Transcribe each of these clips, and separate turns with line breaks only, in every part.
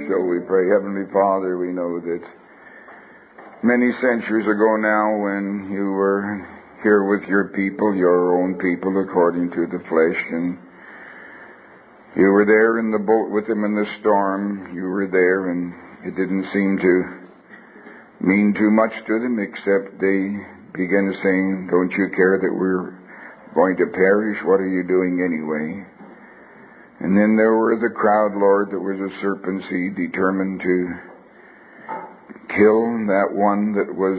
So we pray, Heavenly Father, we know that many centuries ago now when you were here with your people, your own people according to the flesh, and you were there in the boat with them in the storm, you were there, and it didn't seem to mean too much to them except they began saying, don't you care that we're going to perish? What are you doing anyway? And then there was a crowd, Lord, that was a serpent seed determined to kill that one that was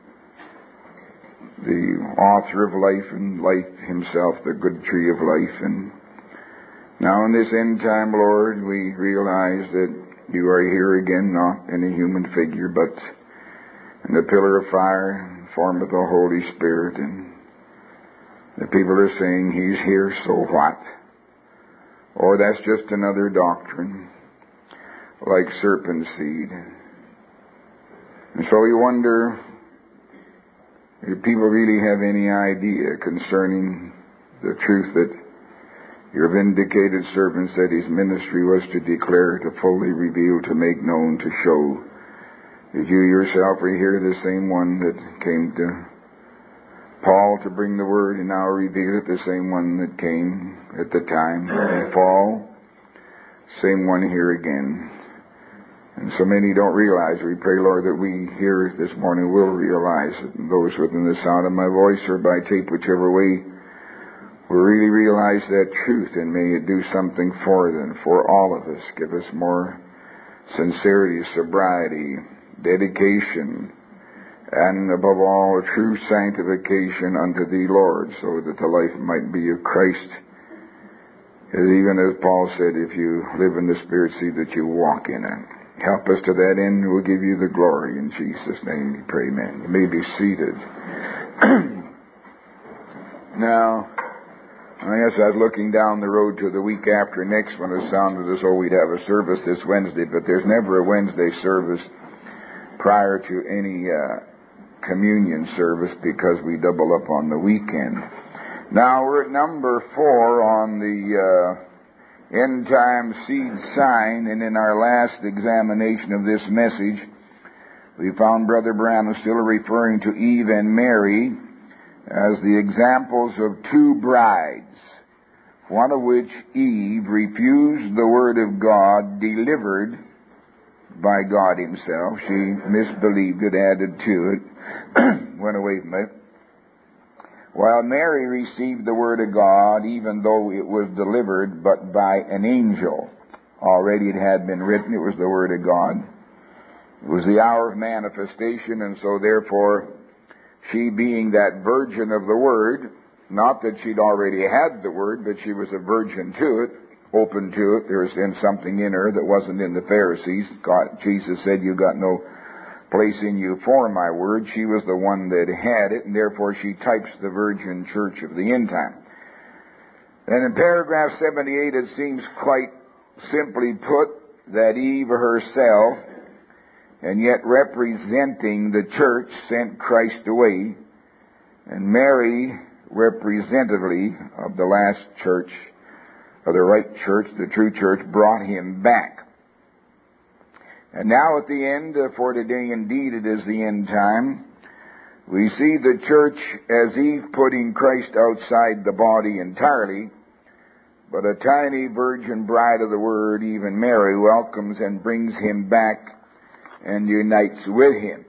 the author of life and life himself, the good tree of life. And now in this end time, Lord, we realize that you are here again, not in a human figure, but in the pillar of fire, in the form of the Holy Spirit. And the people are saying, he's here, so what? Or that's just another doctrine, like serpent seed. And so we wonder if people really have any idea concerning the truth that your vindicated servant said his ministry was to declare, to fully reveal, to make known, to show. That you yourself are here, the same one that came to Paul to bring the word and now reveal it, the same one that came at the time of Paul, same one here again. And so many don't realize. We pray, Lord, that we here this morning will realize it, and those within the sound of my voice or by tape, whichever way, will really realize that truth, and may it do something for them, for all of us. Give us more sincerity, sobriety, dedication, and above all, true sanctification unto thee, Lord, so that the life might be of Christ. And even as Paul said, if you live in the Spirit, see that you walk in it. Help us to that end, we'll give you the glory. In Jesus' name we pray, amen. You may be seated. Now, I guess I was looking down the road to the week after next when it sounded as though we'd have a service this Wednesday, but there's never a Wednesday service prior to any communion service because we double up on the weekend. Now we're at number 4 on the end time seed sign, and in our last examination of this message we found Brother Branham still referring to Eve and Mary as the examples of two brides, one of which, Eve, refused the word of God delivered by God himself. She misbelieved it, added to it, went away from it. While Mary received the word of God, even though it was delivered but by an angel. Already it had been written, it was the word of God. It was the hour of manifestation, and so therefore, she being that virgin of the word, not that she'd already had the word, but she was a virgin to it, open to it. There was then something in her that wasn't in the Pharisees. Jesus said, you got no place in you for my word. She was the one that had it, and therefore she types the virgin church of the end time. And in paragraph 78 it seems quite simply put that Eve herself, and yet representing the church, sent Christ away, and Mary, representatively of the last church, of the right church, the true church, brought him back. And now at the end, for today indeed it is the end time, we see the church as Eve putting Christ outside the body entirely, but a tiny virgin bride of the word, even Mary, welcomes and brings him back and unites with him.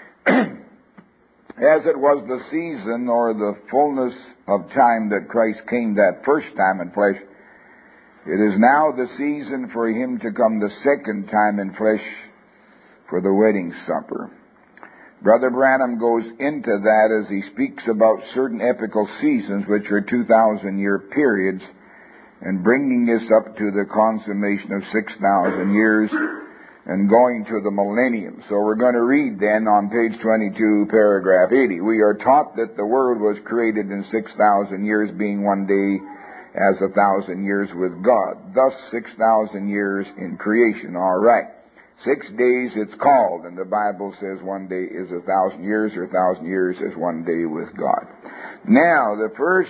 As it was the season or the fullness of time that Christ came that first time in flesh, it is now the season for him to come the second time in flesh for the wedding supper. Brother Branham goes into that as he speaks about certain epical seasons, which are 2,000-year periods, and bringing us up to the consummation of 6,000 years and going to the millennium. So we're going to read then on page 22, paragraph 80. We are taught that the world was created in 6,000 years, being one day as 1,000 years with God. Thus 6,000 years in creation. All right. 6 days it's called, and the Bible says one day is 1,000 years, or 1,000 years is one day with God. Now, the first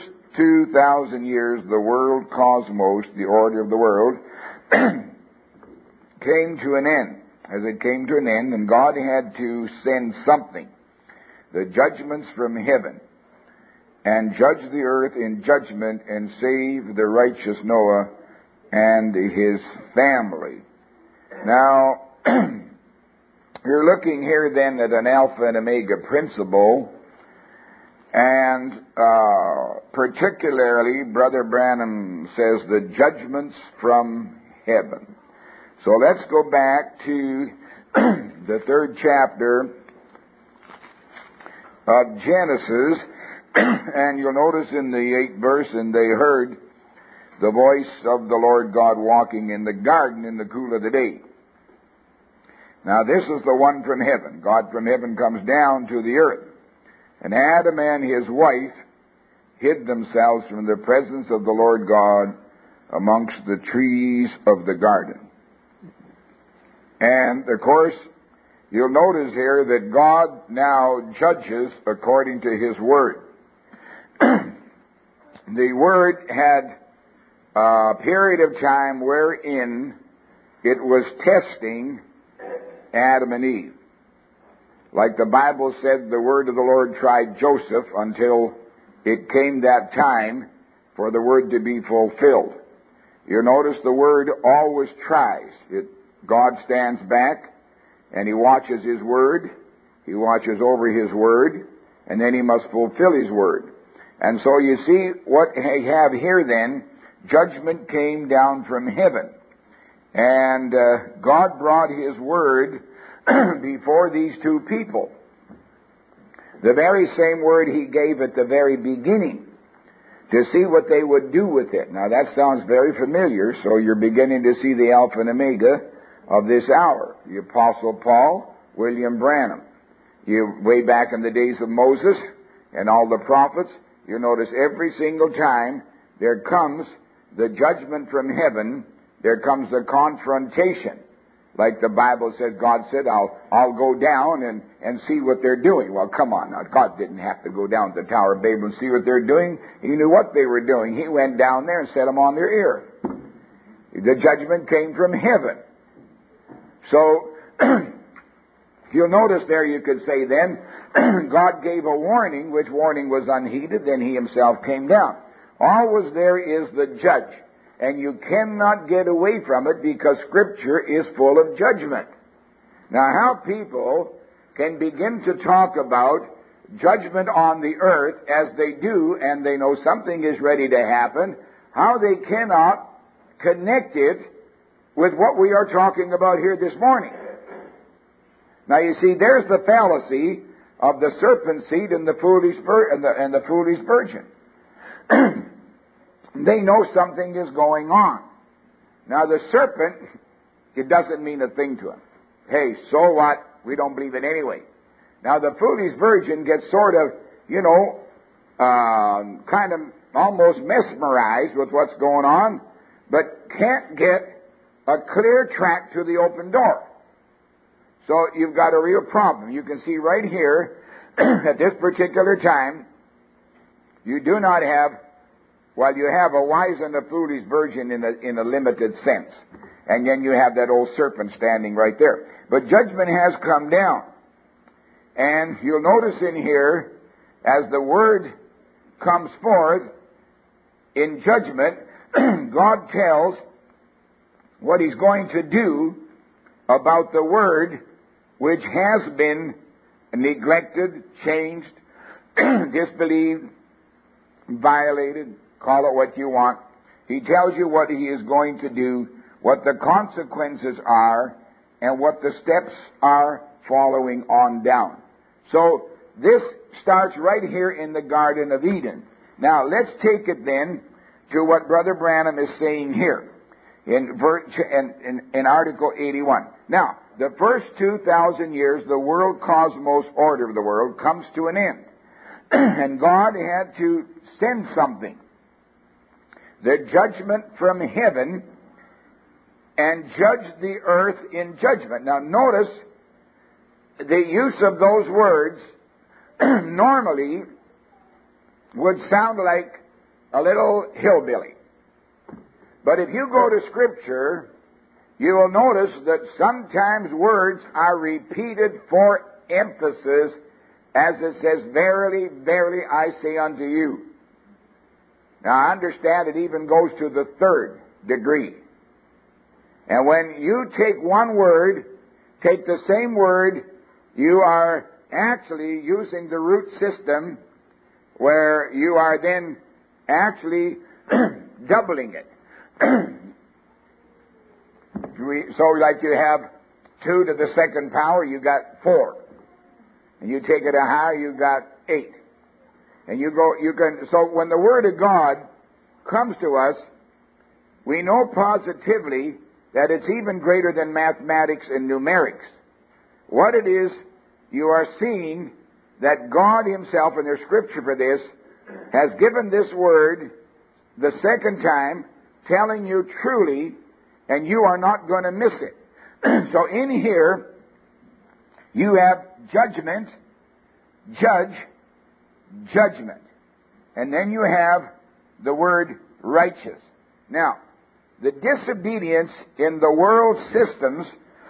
2,000 years, the world cosmos, the order of the world, came to an end. As it came to an end, and God had to send something, the judgments from heaven, and judge the earth in judgment and save the righteous Noah and his family. Now, you're looking here then at an Alpha and Omega principle, and particularly, Brother Branham says the judgments from heaven. So let's go back to the 3rd chapter of Genesis, and you'll notice in the 8th verse, and they heard the voice of the Lord God walking in the garden in the cool of the day. Now this is the one from heaven. God from heaven comes down to the earth. And Adam and his wife hid themselves from the presence of the Lord God amongst the trees of the garden. And, of course, you'll notice here that God now judges according to His Word. The Word had a period of time wherein it was testing Adam and Eve. Like the Bible said, the Word of the Lord tried Joseph until it came that time for the Word to be fulfilled. You notice the Word always tries. God stands back and He watches His Word. He watches over His Word, and then He must fulfill His Word. And so you see what we have here then, judgment came down from heaven. And God brought His Word before these two people. The very same Word He gave at the very beginning to see what they would do with it. Now that sounds very familiar, so you're beginning to see the Alpha and Omega of this hour. The Apostle Paul, William Branham. Way back in the days of Moses and all the prophets, you notice every single time there comes the judgment from heaven, there comes the confrontation. Like the Bible says, God said, I'll go down and see what they're doing. Well, come on now. God didn't have to go down to the Tower of Babel and see what they're doing. He knew what they were doing. He went down there and set them on their ear. The judgment came from heaven. So, you'll notice there you could say then, God gave a warning, which warning was unheeded, then He Himself came down. Always there is the judge, and you cannot get away from it because Scripture is full of judgment. Now, how people can begin to talk about judgment on the earth as they do, and they know something is ready to happen, how they cannot connect it with what we are talking about here this morning. Now you see, there's the fallacy of the serpent seed and the foolish virgin. They know something is going on. Now the serpent, it doesn't mean a thing to him. Hey, so what? We don't believe it anyway. Now the foolish virgin gets sort of, kind of almost mesmerized with what's going on, but can't get a clear track to the open door. So you've got a real problem. You can see right here, at this particular time, you do not have, you have a wise and a foolish virgin in a limited sense. And then you have that old serpent standing right there. But judgment has come down. And you'll notice in here, as the Word comes forth in judgment, God tells what He's going to do about the Word which has been neglected, changed, disbelieved, violated, call it what you want. He tells you what He is going to do, what the consequences are, and what the steps are following on down. So this starts right here in the Garden of Eden. Now let's take it then to what Brother Branham is saying here in Article 81. Now, the first 2,000 years, the world cosmos order of the world comes to an end. And God had to send something. The judgment from heaven, and judge the earth in judgment. Now notice, the use of those words normally would sound like a little hillbilly. But if you go to Scripture, you will notice that sometimes words are repeated for emphasis, as it says, verily, verily, I say unto you. Now, I understand it even goes to the third degree. And when you take one word, take the same word, you are actually using the root system where you are then actually doubling it. So like you have 2 to the second power, you got 4. And you take it a higher, you got 8. And so when the Word of God comes to us, we know positively that it's even greater than mathematics and numerics. What it is, you are seeing that God Himself, and there's scripture for this, has given this Word the second time, telling you truly, and you are not going to miss it. So in here, you have judgment, judge, judgment. And then you have the word righteous. Now, the disobedience in the world systems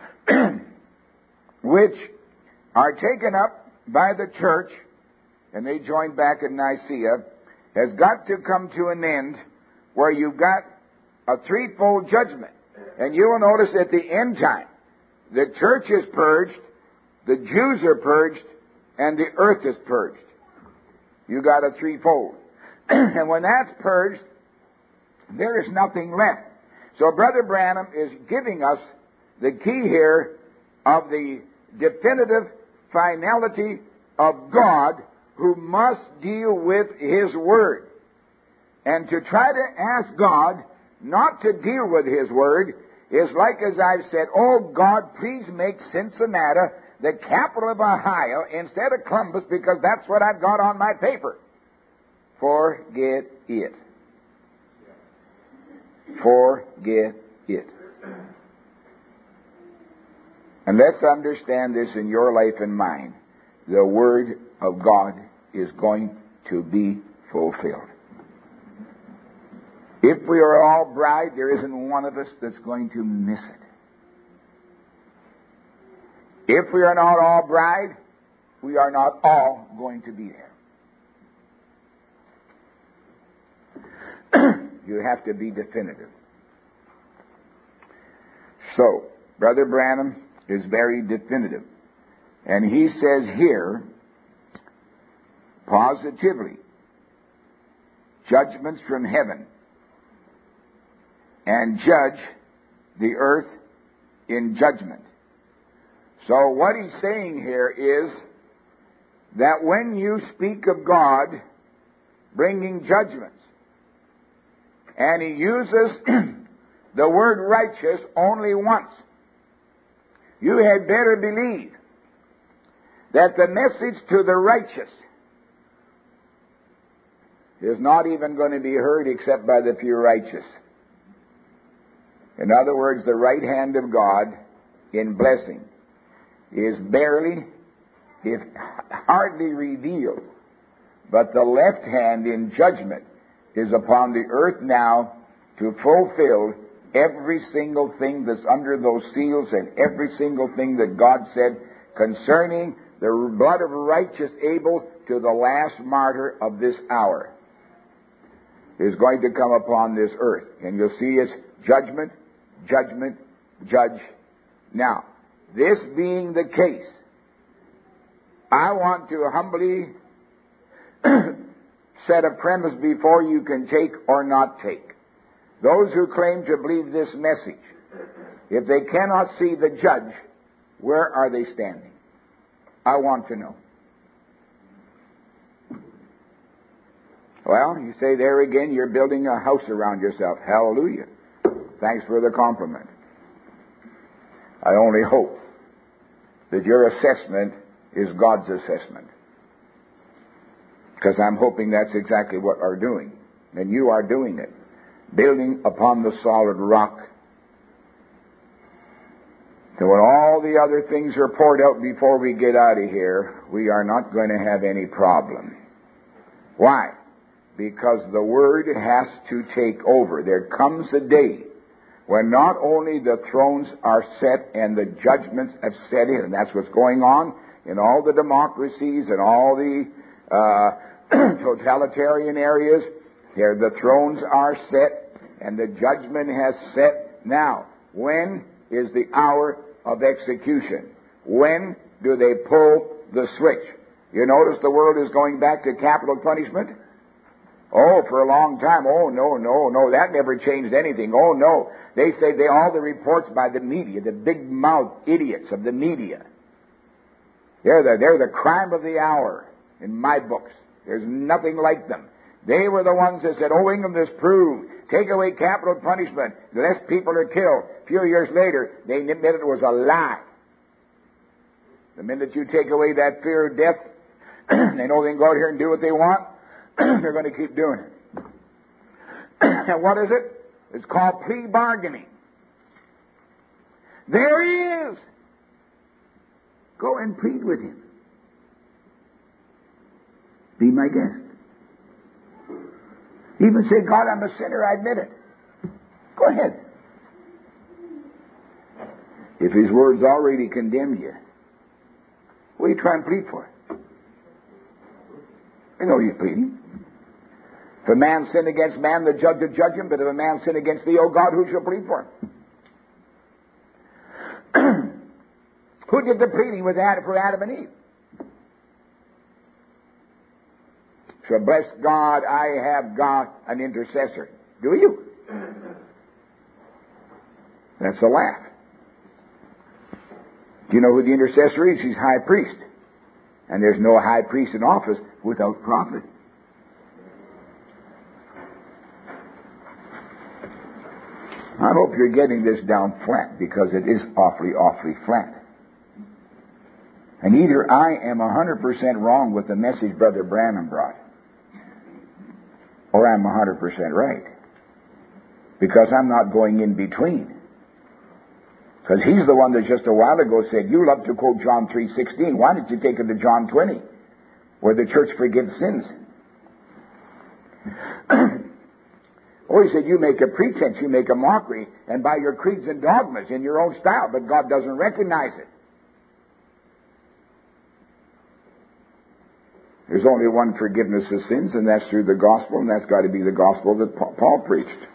which are taken up by the church, and they joined back in Nicaea, has got to come to an end where you've got a threefold judgment. And you will notice at the end time, the church is purged, the Jews are purged, and the earth is purged. You got a threefold. And when that's purged, there is nothing left. So Brother Branham is giving us the key here of the definitive finality of God, who must deal with His Word. And to try to ask God not to deal with His Word is like, as I've said, oh God, please make Cincinnati the capital of Ohio instead of Columbus, because that's what I've got on my paper. Forget it. Forget it. And let's understand this in your life and mine. The Word of God is going to be fulfilled. If we are all bride, there isn't one of us that's going to miss it. If we are not all bride, we are not all going to be there. You have to be definitive. So, Brother Branham is very definitive. And he says here, positively, judgments from heaven, and judge the earth in judgment. So what he's saying here is that when you speak of God bringing judgments, and he uses the word righteous only once, you had better believe that the message to the righteous is not even going to be heard except by the few righteous. In other words, the right hand of God in blessing is barely, if hardly revealed, but the left hand in judgment is upon the earth now to fulfill every single thing that's under those seals and every single thing that God said concerning the blood of righteous Abel to the last martyr of this hour is going to come upon this earth. And you'll see it's judgment, judgment, judge. Now, this being the case, I want to humbly set a premise before you can take or not take. Those who claim to believe this message, if they cannot see the judge, where are they standing? I want to know. Well, you say there again, you're building a house around yourself. Hallelujah. Thanks for the compliment. I only hope that your assessment is God's assessment, because I'm hoping that's exactly what we're doing. And you are doing it. Building upon the solid rock. So when all the other things are poured out before we get out of here, we are not going to have any problem. Why? Because the Word has to take over. There comes a day when not only the thrones are set and the judgments have set in, and that's what's going on in all the democracies and all the totalitarian areas, here the thrones are set and the judgment has set. Now, when is the hour of execution? When do they pull the switch? You notice the world is going back to capital punishment? Oh, for a long time. Oh, no, that never changed anything. Oh, no. They say all the reports by the media, the big-mouth idiots of the media, they're the crime of the hour in my books. There's nothing like them. They were the ones that said, oh, England has proved, take away capital punishment, less people are killed. A few years later, they admitted it was a lie. The minute you take away that fear of death, they know they can go out here and do what they want. They're going to keep doing it. And what is it? It's called plea bargaining. There he is. Go and plead with him. Be my guest. Even say, God, I'm a sinner, I admit it. Go ahead. If his words already condemn you, what are you trying to plead for? I know you're pleading. If a man sin against man, the judge will judge him. But if a man sin against thee, O God, who shall plead for him? Who did the pleading with for Adam and Eve? So bless God, I have got an intercessor. Do you? That's a laugh. Do you know who the intercessor is? He's high priest. And there's no high priest in office without prophet. I hope you're getting this down flat, because it is awfully, awfully flat. And either I am 100% wrong with the message Brother Branham brought, or I'm 100% right. Because I'm not going in between. Because he's the one that just a while ago said, you love to quote John 3:16. Why didn't you take it to John 20, where the church forgives sins? Or he said, you make a pretense, you make a mockery, and by your creeds and dogmas in your own style, but God doesn't recognize it. There's only one forgiveness of sins, and that's through the gospel, and that's got to be the gospel that Paul preached.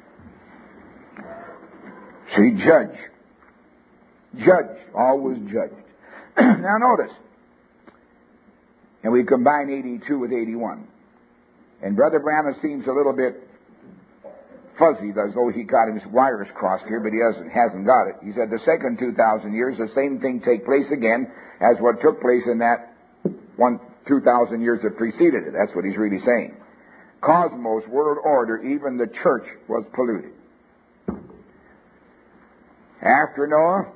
See, judge. Judge, always judged. Now notice, and we combine 82 with 81. And Brother Branham seems a little bit fuzzy, as though he got his wires crossed here, but he hasn't got it. He said the second 2,000 years, the same thing take place again as what took place in that 2,000 years that preceded it. That's what he's really saying. Cosmos, world order, even the church was polluted. After Noah,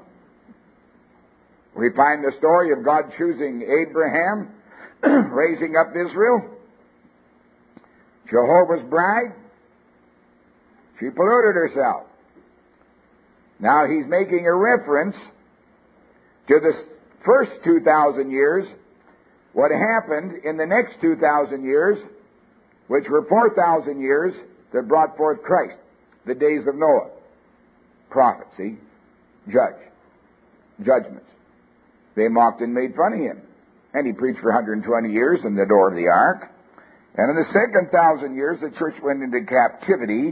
we find the story of God choosing Abraham, raising up Israel. Jehovah's bride, she polluted herself. Now he's making a reference to the first 2,000 years, what happened in the next 2,000 years, which were 4,000 years that brought forth Christ, the days of Noah. Prophecy, judgments. They mocked and made fun of him. And he preached for 120 years in the door of the ark. And in the second 1,000 years, the church went into captivity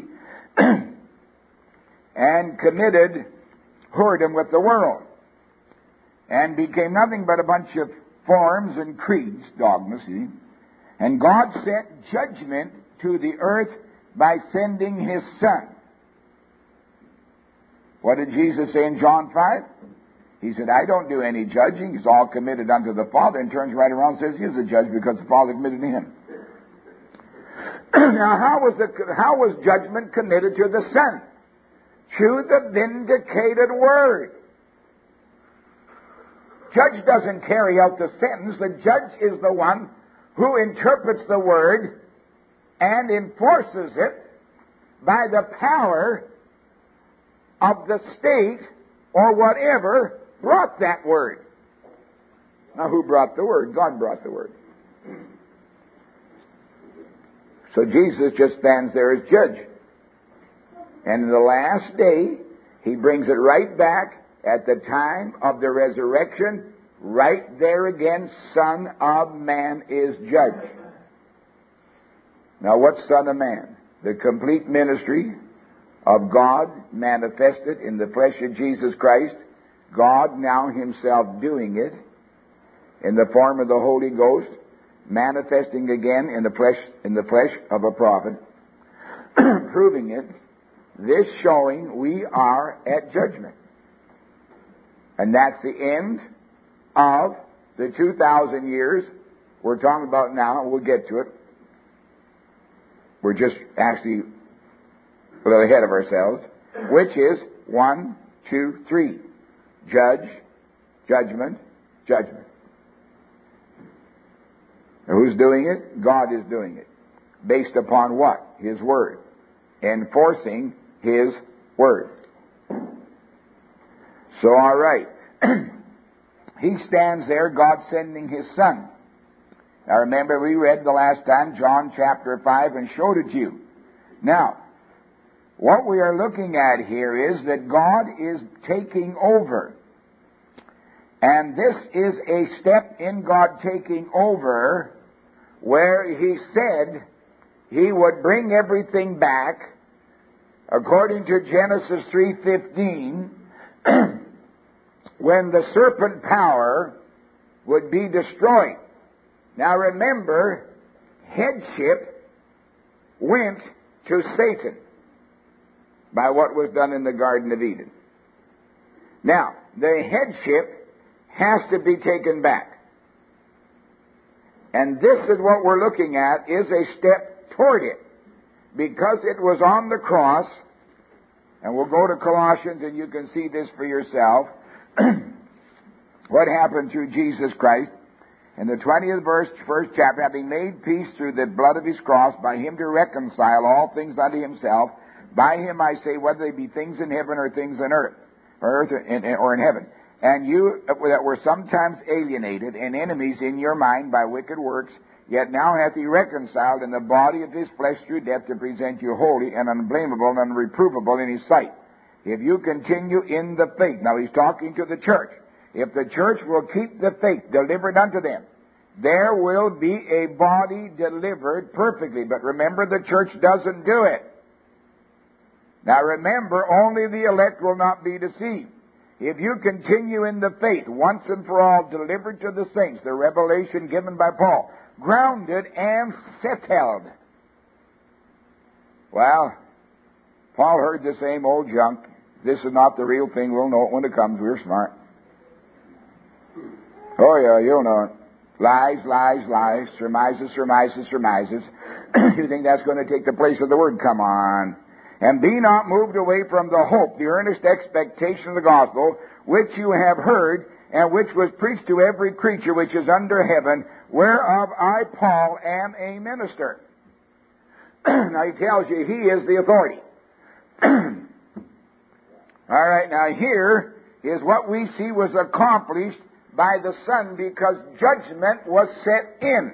and committed whoredom with the world and became nothing but a bunch of forms and creeds, dogmas, see? And God sent judgment to the earth by sending His Son. What did Jesus say in John 5? He said, I don't do any judging. It's all committed unto the Father, and turns right around and says He is a judge because the Father committed to Him. Now, how was judgment committed to the Son? Through the vindicated Word. Judge doesn't carry out the sentence. The judge is the one who interprets the Word and enforces it by the power of the state or whatever brought that Word. Now, who brought the Word? God brought the Word. So Jesus just stands there as judge. And in the last day, He brings it right back at the time of the resurrection. Right there again, Son of Man is judged. Now, what's Son of Man? The complete ministry of God manifested in the flesh of Jesus Christ. God now Himself doing it in the form of the Holy Ghost, manifesting again in the flesh of a prophet, proving it. This showing we are at judgment. And that's the end of the 2,000 years we're talking about now. We'll get to it. We're just actually a little ahead of ourselves, which is 1, 2, 3. Judge, judgment, judgment. Now, who's doing it? God is doing it. Based upon what? His Word. Enforcing His Word. So, all right. He stands there, God sending His Son. Now remember, we read the last time, John chapter 5, and showed it to you. Now, what we are looking at here is that God is taking over. And this is a step in God taking over where He said He would bring everything back according to Genesis 3:15 when the serpent power would be destroyed. Now remember, headship went to Satan by what was done in the Garden of Eden. Now, the headship has to be taken back. And this is what we're looking at, is a step toward it. Because it was on the cross, and we'll go to Colossians and you can see this for yourself, what happened through Jesus Christ. In the 20th verse, first chapter, having made peace through the blood of His cross, by Him to reconcile all things unto Himself. By Him, I say, whether they be things in heaven or things in earth, or in heaven. And you that were sometimes alienated and enemies in your mind by wicked works, yet now hath He reconciled in the body of His flesh through death to present you holy and unblameable and unreprovable in His sight. If you continue in the faith. Now He's talking to the church. If the church will keep the faith delivered unto them, there will be a body delivered perfectly. But remember, the church doesn't do it. Now remember, only the elect will not be deceived. If you continue in the faith, once and for all delivered to the saints, the revelation given by Paul, grounded and settled. Well, Paul heard the same old junk. This is not the real thing. We'll know it when it comes. We're smart. Oh yeah, you'll know it. Lies, lies, lies. Surmises, surmises, surmises. You think that's going to take the place of the Word? Come on. And be not moved away from the hope, the earnest expectation of the gospel, which you have heard, and which was preached to every creature which is under heaven, whereof I, Paul, am a minister. Now he tells you he is the authority. All right, now here is what we see was accomplished by the Son, because judgment was set in.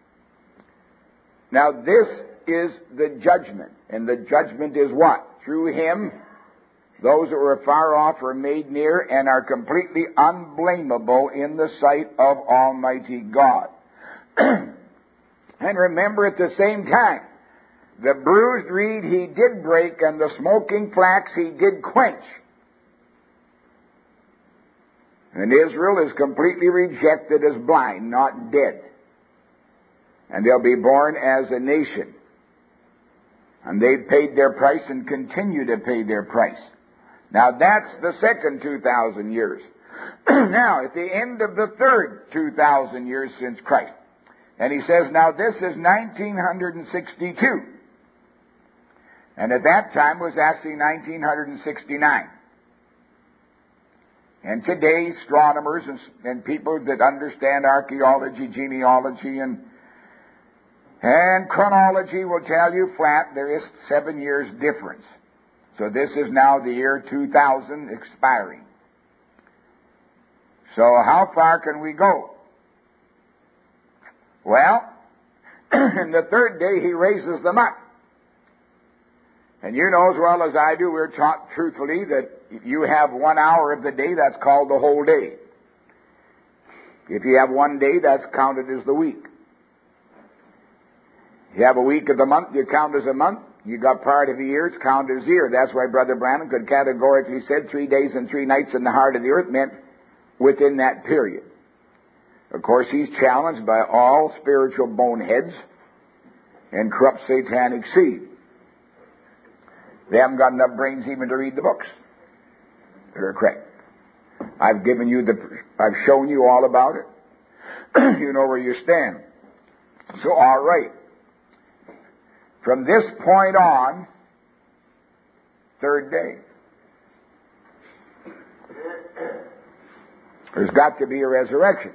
Now this is the judgment. And the judgment is what? Through Him, those that were far off are made near and are completely unblameable in the sight of Almighty God. And remember, at the same time, the bruised reed He did break, and the smoking flax He did quench. And Israel is completely rejected as blind, not dead. And they'll be born as a nation. And they've paid their price and continue to pay their price. Now that's the second 2,000 years. Now, at the end of the third 2,000 years since Christ. And he says, now this is 1962. And at that time was actually 1969. And today, astronomers and people that understand archaeology, genealogy, and chronology will tell you flat there is 7 years difference. So this is now the year 2000 expiring. So how far can we go? Well, in the third day He raises them up. And you know as well as I do, we're taught truthfully that if you have 1 hour of the day, that's called the whole day. If you have 1 day, that's counted as the week. You have a week of the month, you count as a month. You got part of the year, it's counted as a year. That's why Brother Branham could categorically said 3 days and 3 nights in the heart of the earth meant within that period. Of course, he's challenged by all spiritual boneheads and corrupt satanic seed. They haven't got enough brains even to read the books. They're correct. I've shown you all about it. You know where you stand. So, all right. From this point on, third day, there's got to be a resurrection.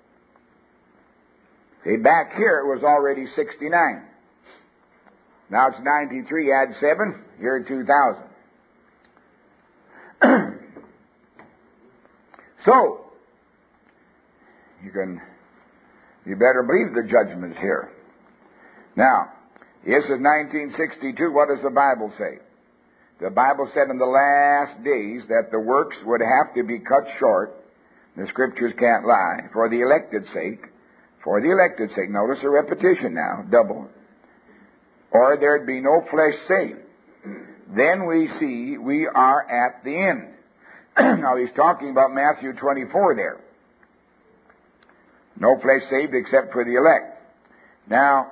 See, back here it was already 69. Now it's 93, add 7, year 2000. So, you better believe the judgment's here. Now, this is 1962. What does the Bible say? The Bible said in the last days that the works would have to be cut short. The Scriptures can't lie. For the elected's sake. For the elected's sake. Notice a repetition now. Double. Or there'd be no flesh saved. Then we see we are at the end. Now he's talking about Matthew 24 there. No flesh saved except for the elect. Now,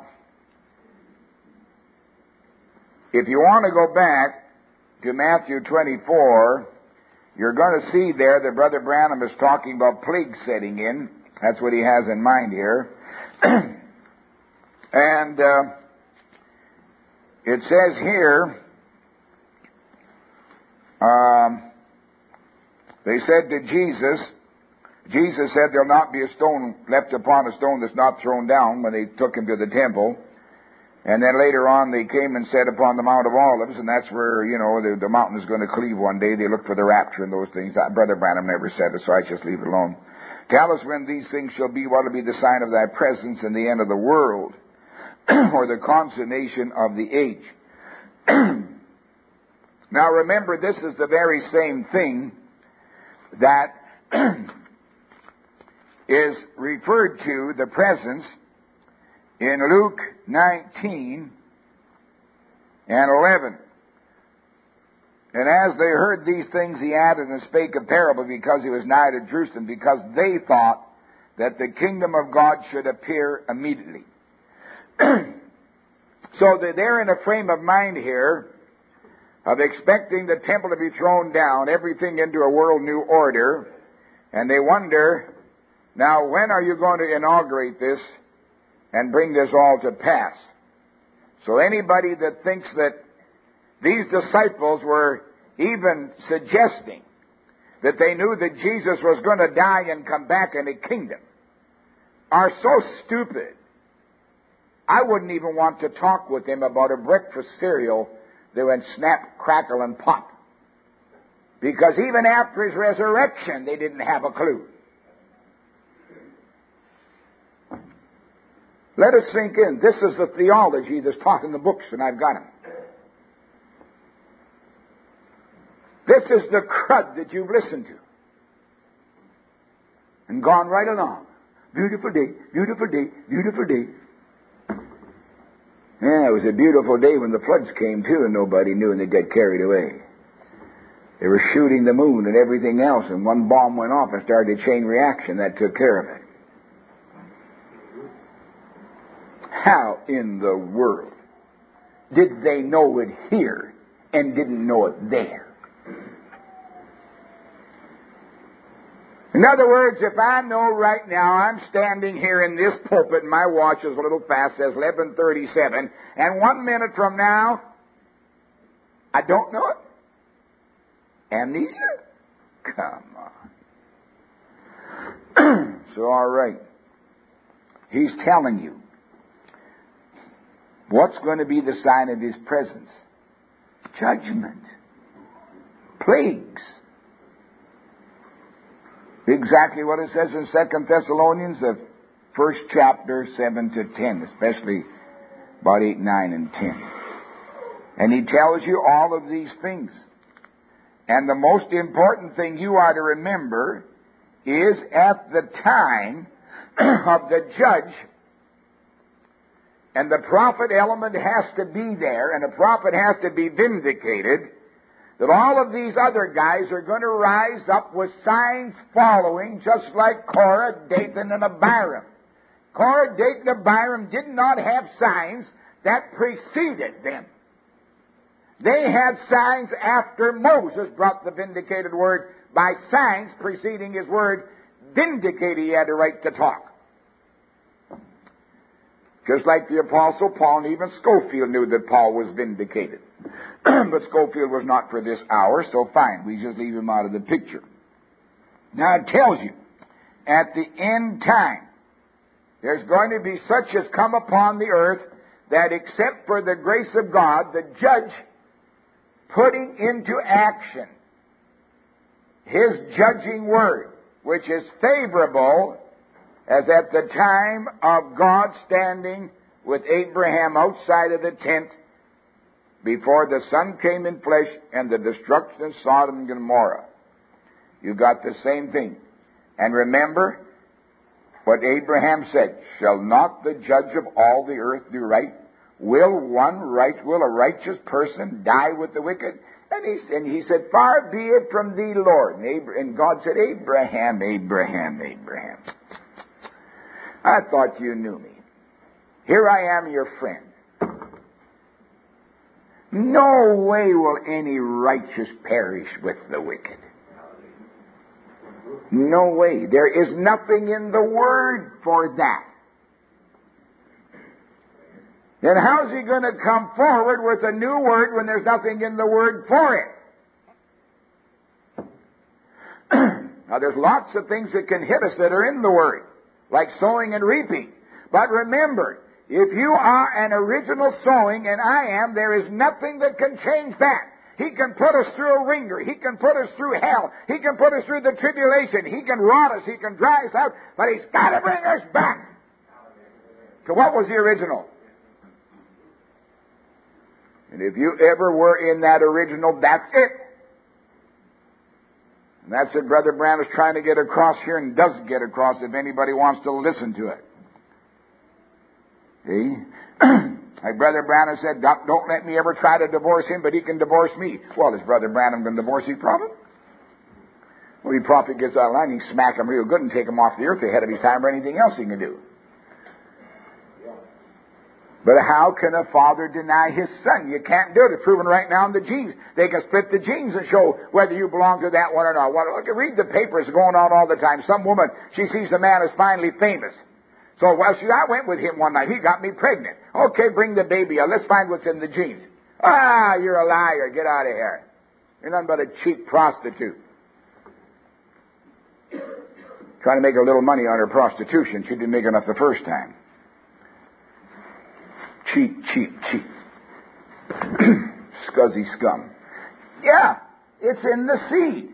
if you want to go back to Matthew 24, you're going to see there that Brother Branham is talking about plagues setting in. That's what he has in mind here. And it says here, they said to Jesus said there'll not be a stone left upon a stone that's not thrown down when they took him to the temple. And then later on they came and said upon the Mount of Olives, and that's where, the mountain is going to cleave one day. They looked for the rapture and those things. Brother Branham never said it, so I just leave it alone. Tell us when these things shall be, what will be the sign of thy presence in the end of the world, or the consummation of the age. Now remember, this is the very same thing that is referred to, the presence, in Luke 19 and 11. And as they heard these things, he added and spake a parable, because he was nigh to Jerusalem, because they thought that the kingdom of God should appear immediately. So they're in a frame of mind here of expecting the temple to be thrown down, everything into a world new order, and they wonder, now when are you going to inaugurate this and bring this all to pass? So anybody that thinks that these disciples were even suggesting that they knew that Jesus was going to die and come back in a kingdom are so stupid. I wouldn't even want to talk with him about a breakfast cereal that went snap, crackle, and pop. Because even after his resurrection, they didn't have a clue. Let it sink in. This is the theology that's taught in the books, and I've got them. This is the crud that you've listened to and gone right along. Beautiful day, beautiful day, beautiful day. Yeah, it was a beautiful day when the floods came too, and nobody knew, and they got carried away. They were shooting the moon and everything else, and one bomb went off and started a chain reaction that took care of it. How in the world did they know it here and didn't know it there? In other words, if I know right now I'm standing here in this pulpit and my watch is a little fast, says 11:37, and 1 minute from now, I don't know it. Amnesia? Come on. So, all right. He's telling you what's going to be the sign of his presence. Judgment. Plagues. Exactly what it says in 2 Thessalonians, the first chapter, 7 to 10, especially about 8, 9, and 10. And he tells you all of these things. And the most important thing you ought to remember is at the time of the judge, and the prophet element has to be there, and the prophet has to be vindicated, that all of these other guys are going to rise up with signs following, just like Korah, Dathan, and Abiram. Korah, Dathan, and Abiram did not have signs that preceded them. They had signs after Moses brought the vindicated word. By signs preceding his word vindicated, he had the right to talk. Just like the Apostle Paul, and even Scofield knew that Paul was vindicated. But Scofield was not for this hour, so fine, we just leave him out of the picture. Now it tells you, at the end time, there's going to be such as come upon the earth that except for the grace of God, the judge putting into action his judging word, which is favorable, as at the time of God standing with Abraham outside of the tent before the sun came in flesh and the destruction of Sodom and Gomorrah. You got the same thing. And remember what Abraham said, shall not the judge of all the earth do right? Will a righteous person die with the wicked? And he said, far be it from thee, Lord. And God said, Abraham, Abraham, Abraham. I thought you knew me. Here I am, your friend. No way will any righteous perish with the wicked. No way. There is nothing in the Word for that. Then how's he going to come forward with a new word when there's nothing in the Word for it? Now there's lots of things that can hit us that are in the Word, like sowing and reaping. But remember, if you are an original sowing, and I am, there is nothing that can change that. He can put us through a ringer. He can put us through hell. He can put us through the tribulation. He can rot us. He can dry us out. But He's got to bring us back to what was the original. And if you ever were in that original, that's it. And that's what Brother Branham is trying to get across here, and does get across if anybody wants to listen to it. See? Like Brother Branham said, don't let me ever try to divorce him, but he can divorce me. Well, is Brother Branham going to divorce his prophet? Well, the prophet gets out of line, he can smack him real good and take him off the earth ahead of his time or anything else he can do. But how can a father deny his son? You can't do it. It's proven right now in the genes. They can split the genes and show whether you belong to that one or not. Well, look, read the papers going on all the time. Some woman, she sees the man is finally famous. So, well, I went with him one night. He got me pregnant. Okay, bring the baby out. Let's find what's in the genes. Ah, you're a liar. Get out of here. You're nothing but a cheap prostitute. Trying to make a little money on her prostitution. She didn't make enough the first time. Cheap, cheap, cheap. Scuzzy scum. Yeah, it's in the seed.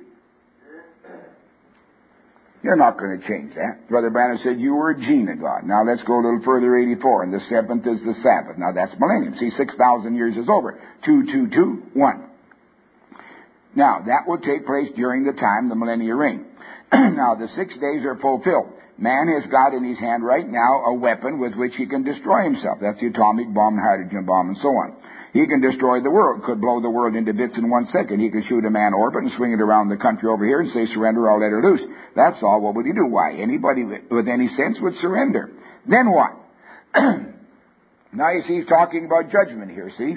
You're not going to change that. Brother Branham said you were a gene of God. Now let's go a little further, 84. And the seventh is the Sabbath. Now that's millennium. See, 6,000 years is over. 2, 2, 2, 1. Now that will take place during the time the millennial reign. Now the 6 days are fulfilled. Man has got in his hand right now a weapon with which he can destroy himself. That's the atomic bomb, hydrogen bomb, and so on. He can destroy the world, could blow the world into bits in 1 second. He could shoot a man orbit and swing it around the country over here and say, surrender, I'll let her loose. That's all. What would he do? Why? Anybody with any sense would surrender. Then what? Now you see, he's talking about judgment here, see?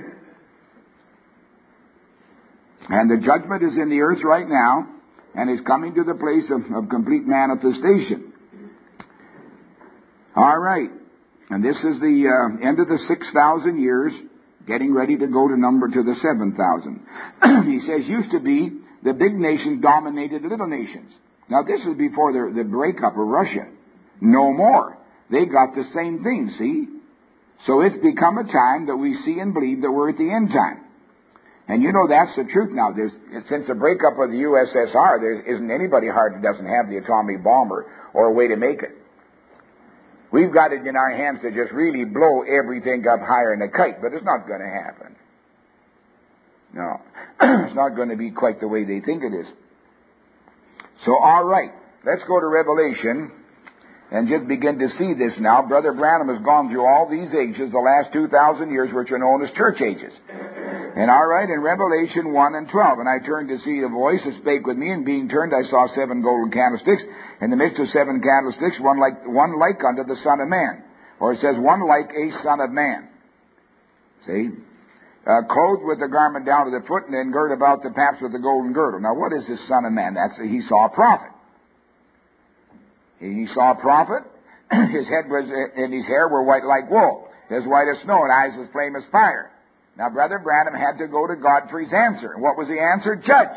And the judgment is in the earth right now, and is coming to the place of complete manifestation. All right. And this is the end of the 6,000 years, getting ready to go to the 7,000. He says, used to be the big nations dominated little nations. Now this is before the breakup of Russia. No more. They got the same thing, see? So it's become a time that we see and believe that we're at the end time. And you know that's the truth now. Since the breakup of the USSR, there isn't anybody hard that doesn't have the atomic bomb or a way to make it. We've got it in our hands to just really blow everything up higher in a kite, but it's not going to happen. No. It's not going to be quite the way they think it is. So, all right. Let's go to Revelation and just begin to see this now. Brother Branham has gone through all these ages, the last 2,000 years, which are known as church ages. And all right, in Revelation 1 and 12, and I turned to see a voice that spake with me, and being turned I saw 7 golden candlesticks. In the midst of 7 candlesticks, one like unto the Son of Man. Or it says, one like a Son of Man. See? Clothed with the garment down to the foot, and then girt about the paps with the golden girdle. Now what is this Son of Man? He saw a prophet. He saw a prophet. His head was, and his hair were white like wool, as white as snow, and eyes as flame as fire. Now, Brother Branham had to go to God for his answer. And what was the answer? Judge.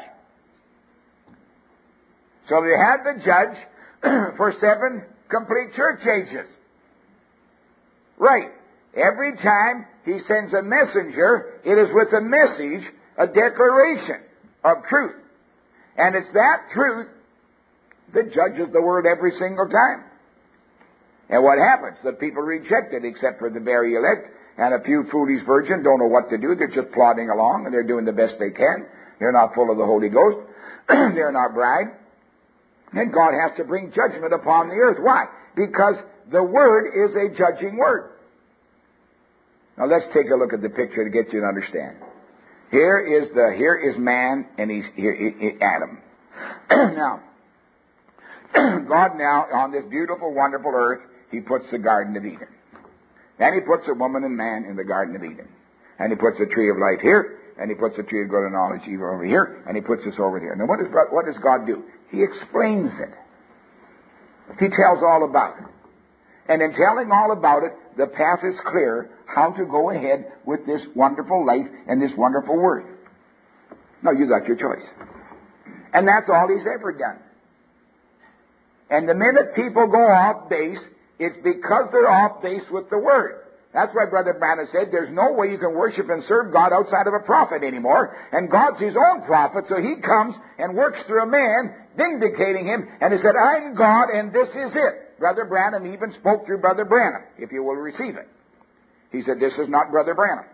So they had the judge for 7 complete church ages. Right. Every time he sends a messenger, it is with a message, a declaration of truth. And it's that truth that judges the word every single time. And what happens? The people reject it, except for the very elect. And a few foolish virgins don't know what to do. They're just plodding along, and they're doing the best they can. They're not full of the Holy Ghost. They're not bribed. And God has to bring judgment upon the earth. Why? Because the Word is a judging Word. Now let's take a look at the picture to get you to understand. Here is man, and he's Adam. Now, God now, on this beautiful, wonderful earth, He puts the Garden of Eden. And He puts a woman and man in the Garden of Eden. And He puts the tree of life here, and He puts the tree of good and knowledge evil over here, and He puts this over here. Now what does God do? He explains it. He tells all about it. And in telling all about it, the path is clear how to go ahead with this wonderful life and this wonderful word. Now you got your choice. And that's all He's ever done. And the minute people go off base, it's because they're off base with the Word. That's why Brother Branham said there's no way you can worship and serve God outside of a prophet anymore. And God's His own prophet, so He comes and works through a man, vindicating him, and He said, I'm God and this is it. Brother Branham even spoke through Brother Branham, if you will receive it. He said, this is not Brother Branham.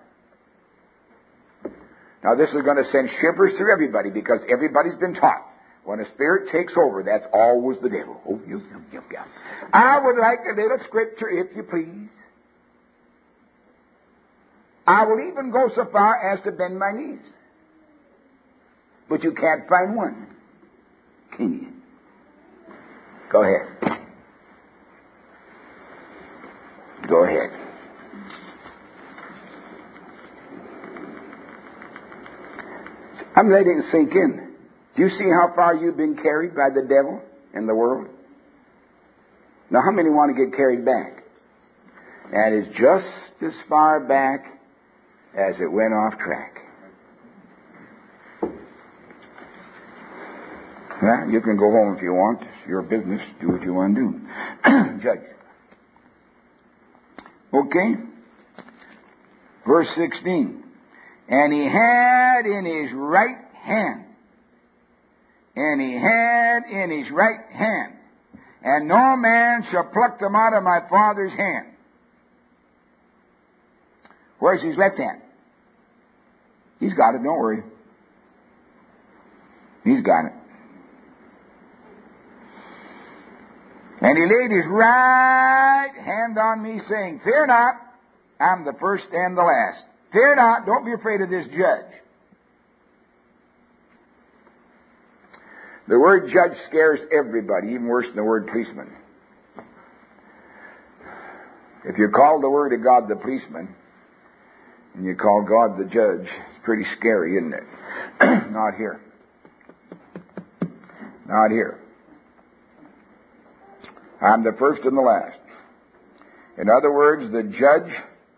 Now this is going to send shivers through everybody, because everybody's been taught. When a spirit takes over, that's always the devil. Oh, yeah. I would like a little scripture, if you please. I will even go so far as to bend my knees. But you can't find one, can you? Go ahead. Go ahead. I'm letting it sink in. Do you see how far you've been carried by the devil in the world? Now, how many want to get carried back? And it's just as far back as it went off track. Well, you can go home if you want. It's your business. Do what you want to do. Judge. Okay? Verse 16. And he had in his right hand, and no man shall pluck them out of my Father's hand. Where's his left hand? He's got it, don't worry. He's got it. And he laid his right hand on me, saying, fear not, I'm the first and the last. Fear not, don't be afraid of this judge. The word judge scares everybody, even worse than the word policeman. If you call the word of God the policeman, and you call God the judge, it's pretty scary, isn't it? Not here. Not here. I'm the first and the last. In other words, the judge,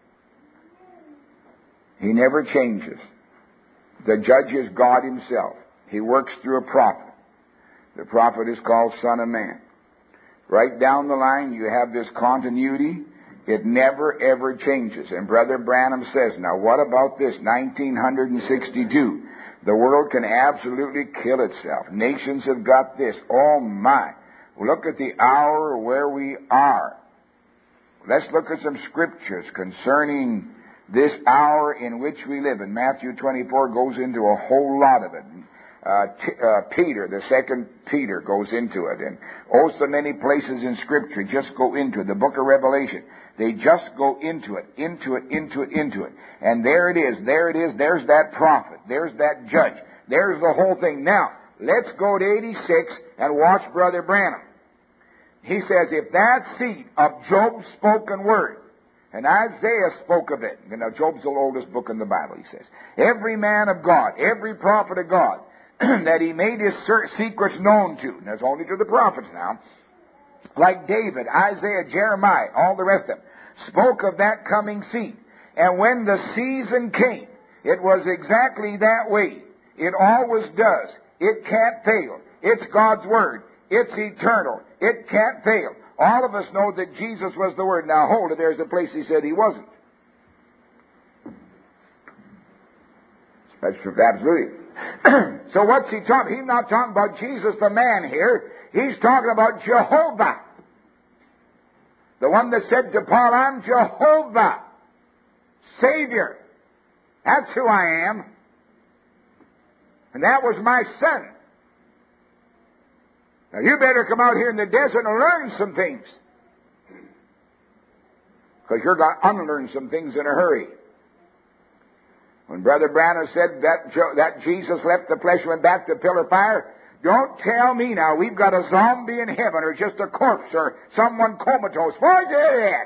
he never changes. The judge is God Himself. He works through a prophet. The prophet is called Son of Man. Right down the line, you have this continuity. It never, ever changes. And Brother Branham says, now what about this? 1962. The world can absolutely kill itself. Nations have got this. Oh my. Look at the hour where we are. Let's look at some scriptures concerning this hour in which we live. And Matthew 24 goes into a whole lot of it. Peter, the second Peter, goes into it. And so many places in Scripture just go into it. The book of Revelation, they just go into it. And there it is. There's that prophet. There's that judge. There's the whole thing. Now, let's go to 86 and watch Brother Branham. He says, if that seed of Job's spoken word, and Isaiah spoke of it. You know, Job's the oldest book in the Bible, he says. Every man of God, every prophet of God, that he made his secrets known to. And that's only to the prophets now. Like David, Isaiah, Jeremiah, all the rest of them, spoke of that coming seed. And when the season came, it was exactly that way. It always does. It can't fail. It's God's Word. It's eternal. It can't fail. All of us know that Jesus was the Word. Now hold it, there's a place he said he wasn't. That's absolutely. So what's he talking? He's not talking about Jesus the man here. He's talking about Jehovah. The one that said to Paul, I'm Jehovah, Savior. That's who I am. And that was my son. Now you better come out here in the desert and learn some things. Because you're going to unlearn some things in a hurry. When Brother Branham said that Jesus left the flesh and went back to pillar fire, don't tell me now we've got a zombie in heaven or just a corpse or someone comatose. Forget it!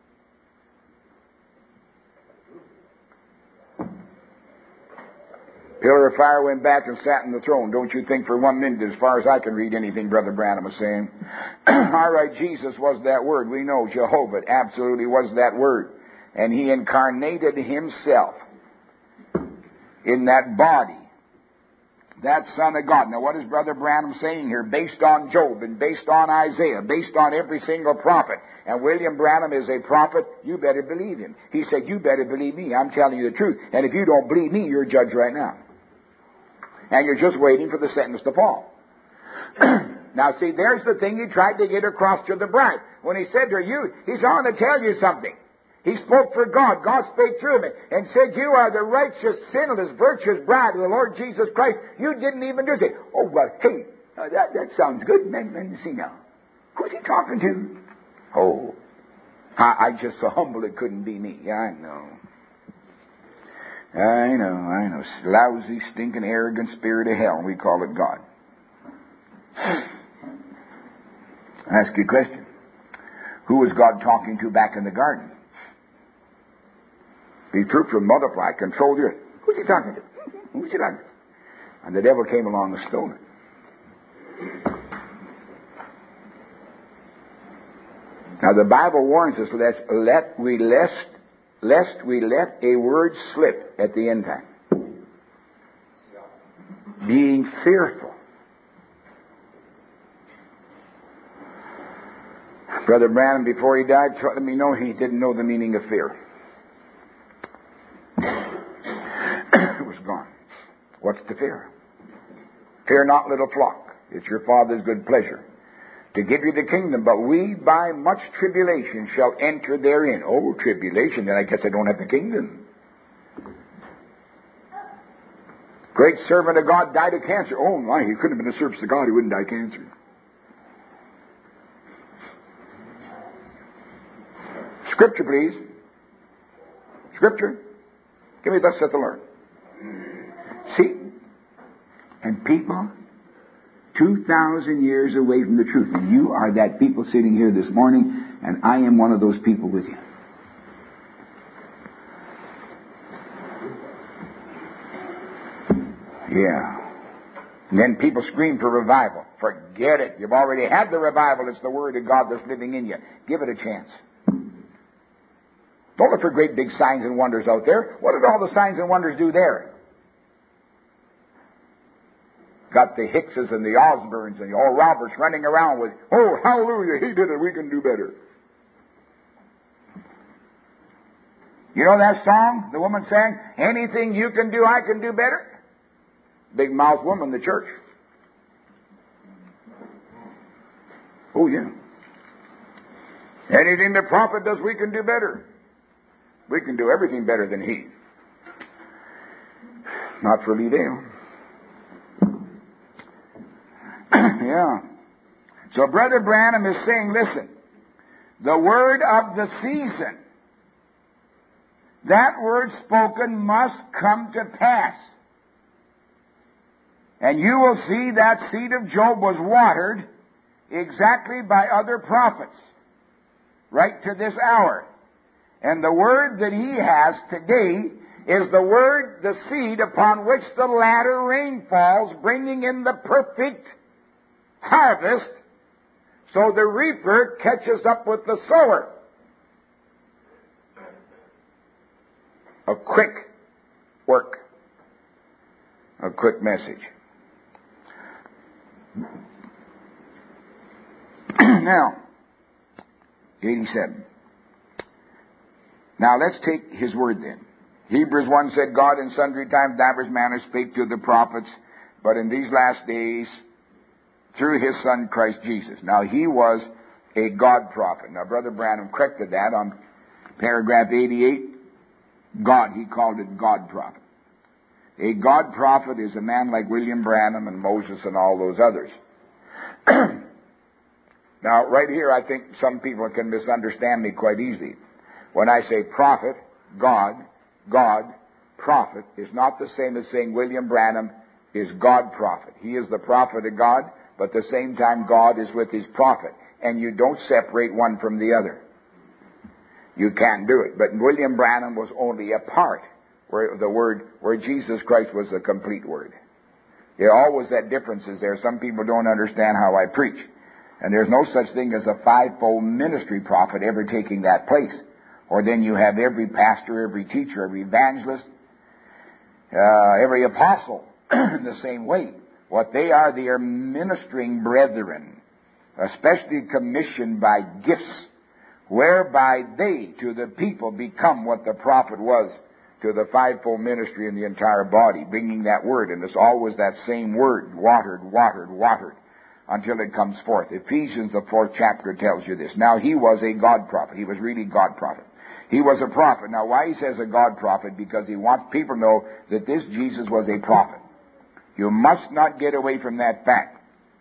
Pillar of fire went back and sat in the throne. Don't you think for 1 minute, as far as I can read anything Brother Branham was saying. All right, Jesus was that Word. We know Jehovah absolutely was that Word. And He incarnated Himself in that body, that Son of God. Now what is Brother Branham saying here? Based on Job and based on Isaiah, based on every single prophet. And William Branham is a prophet. You better believe him. He said, you better believe me. I'm telling you the truth. And if you don't believe me, you're a judge right now. And you're just waiting for the sentence to fall. Now see, there's the thing he tried to get across to the bride. When he said to her, he's on to tell you something. He spoke for God. God spake through him and said, you are the righteous, sinless, virtuous bride of the Lord Jesus Christ. You didn't even do it. Oh, well, hey, that sounds good. Let me see now. Who's he talking to? Oh, I just so humble it couldn't be me. Yeah, I know. Lousy, stinking, arrogant spirit of hell. We call it God. I ask you a question. Who was God talking to back in the garden? Be fruitful, multiply, control the earth. Who's he talking to? Who's he talking to? And the devil came along and stole it. Now the Bible warns us, lest we let a word slip at the end time. Being fearful. Brother Branham, before he died, let me know he didn't know the meaning of fear. It was gone. What's to fear? Fear not, little flock. It's your Father's good pleasure to give you the kingdom, but we by much tribulation shall enter therein. Oh, tribulation, then I guess I don't have the kingdom. Great servant of God died of cancer. Oh my, he couldn't have been a servant of God, he wouldn't die of cancer. Scripture, please. Scripture. Give me thus saith the Lord. See? And people 2,000 years away from the truth. And you are that people sitting here this morning, and I am one of those people with you. Yeah. And then people scream for revival. Forget it. You've already had the revival. It's the Word of God that's living in you. Give it a chance. Don't look for great big signs and wonders out there. What did all the signs and wonders do there? Got the Hickses and the Osborns and the Oral Roberts running around with, oh, hallelujah, he did it, we can do better. You know that song? The woman sang, anything you can do, I can do better. Big mouth woman, the church. Oh, yeah. Anything the prophet does, we can do better. We can do everything better than he. Not for Lee Dale. Yeah. So Brother Branham is saying, listen, the word of the season, that word spoken must come to pass. And you will see that seed of Job was watered exactly by other prophets, right to this hour. And the word that he has today is the word, the seed upon which the latter rain falls, bringing in the perfect harvest, so the reaper catches up with the sower. A quick work. A quick message. Now, 87. Now let's take his word then. Hebrews 1 said, God in sundry times, divers manners spake to the prophets, but in these last days, through his Son Christ Jesus. Now he was a God prophet. Now Brother Branham corrected that on paragraph 88. God, he called it God prophet. A God prophet is a man like William Branham and Moses and all those others. Now right here I think some people can misunderstand me quite easily. When I say prophet, God, prophet is not the same as saying William Branham is God prophet. He is the prophet of God, but at the same time God is with his prophet. And you don't separate one from the other. You can't do it. But William Branham was only a part, where Jesus Christ was the complete word. There always that difference is there. Some people don't understand how I preach. And there's no such thing as a fivefold ministry prophet ever taking that place. Or then you have every pastor, every teacher, every evangelist, every apostle in the same way. What they are ministering brethren, especially commissioned by gifts, whereby they to the people become what the prophet was to the fivefold ministry in the entire body, bringing that word. And it's always that same word, watered, until it comes forth. Ephesians, the 4th chapter, tells you this. Now he was a God prophet. He was really God prophet. He was a prophet. Now why he says a God prophet? Because he wants people to know that this Jesus was a prophet. You must not get away from that fact.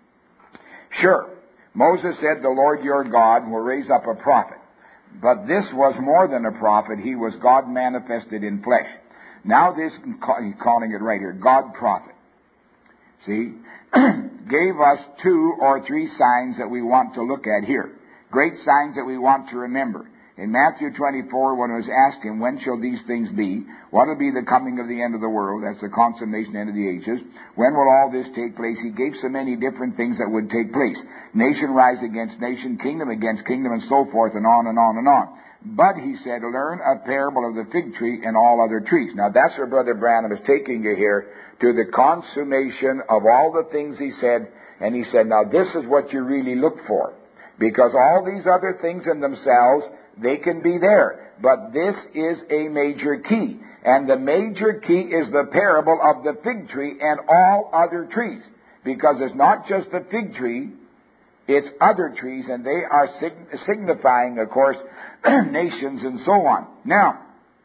Sure, Moses said, the Lord your God will raise up a prophet. But this was more than a prophet. He was God manifested in flesh. Now this, he's calling it right here, God prophet. See, gave us 2 or 3 signs that we want to look at here. Great signs that we want to remember. In Matthew 24, when it was asked him, when shall these things be? What will be the coming of the end of the world? That's the consummation end of the ages. When will all this take place? He gave so many different things that would take place. Nation rise against nation, kingdom against kingdom, and so forth, and on and on and on. But, he said, learn a parable of the fig tree and all other trees. Now, that's where Brother Branham is taking you here, to the consummation of all the things he said. And he said, now this is what you really look for. Because all these other things in themselves, they can be there. But this is a major key. And the major key is the parable of the fig tree and all other trees. Because it's not just the fig tree, it's other trees, and they are signifying, of course, nations and so on. Now,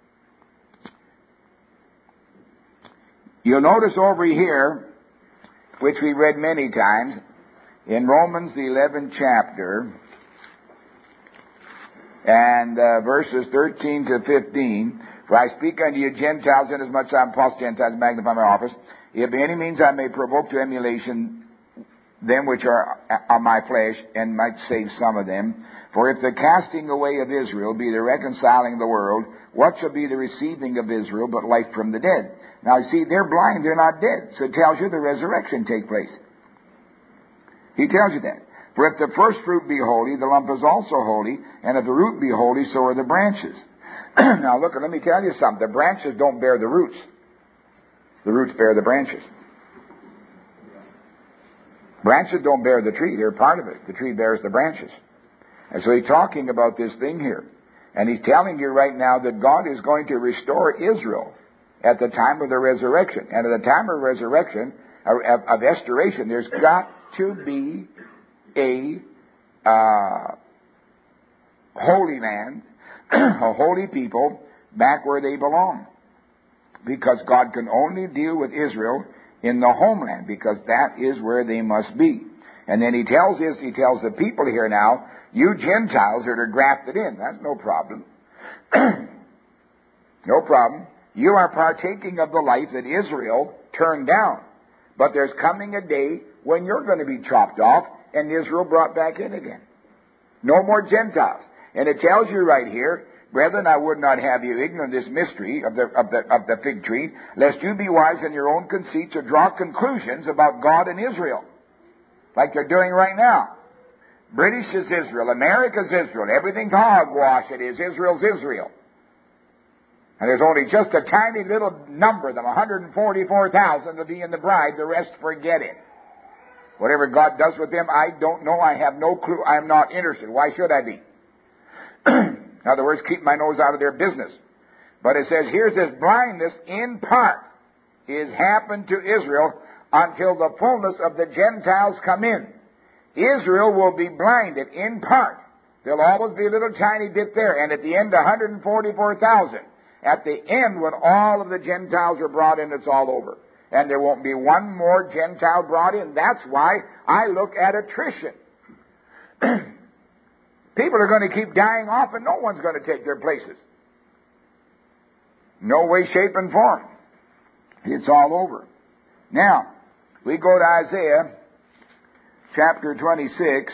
you'll notice over here, which we read many times, in Romans the 11th chapter, and verses 13 to 15, for I speak unto you Gentiles, inasmuch as I am apostle to Gentiles, magnify my office, if by any means I may provoke to emulation them which are of my flesh, and might save some of them. For if the casting away of Israel be the reconciling of the world, what shall be the receiving of Israel but life from the dead? Now, you see, they're blind, they're not dead. So it tells you the resurrection take place. He tells you that. For if the first fruit be holy, the lump is also holy, and if the root be holy, so are the branches. Now, look, let me tell you something. The branches don't bear the roots. The roots bear the branches. Branches don't bear the tree. They're part of it. The tree bears the branches. And so he's talking about this thing here. And he's telling you right now that God is going to restore Israel at the time of the resurrection. And at the time of resurrection, of restoration, there's got to be a holy man, a holy people, back where they belong. Because God can only deal with Israel in the homeland, because that is where they must be. And then he tells the people here now, you Gentiles that are grafted in, that's no problem. No problem. You are partaking of the life that Israel turned down. But there's coming a day when you're going to be chopped off and Israel brought back in again. No more Gentiles. And it tells you right here, brethren, I would not have you ignorant of this mystery of the fig tree, lest you be wise in your own conceit to draw conclusions about God and Israel, like they're doing right now. British is Israel, America's Israel, everything's hogwash. It is Israel's Israel. And there's only just a tiny little number, them 144,000 to be in the bride. The rest, forget it. Whatever God does with them, I don't know. I have no clue. I'm not interested. Why should I be? In other words, keep my nose out of their business. But it says, here's this blindness in part is happened to Israel until the fullness of the Gentiles come in. Israel will be blinded in part. There'll always be a little tiny bit there. And at the end, 144,000. At the end, when all of the Gentiles are brought in, it's all over. And there won't be one more Gentile brought in. That's why I look at attrition. People are going to keep dying off and no one's going to take their places. No way, shape, and form. It's all over. Now, we go to Isaiah chapter 26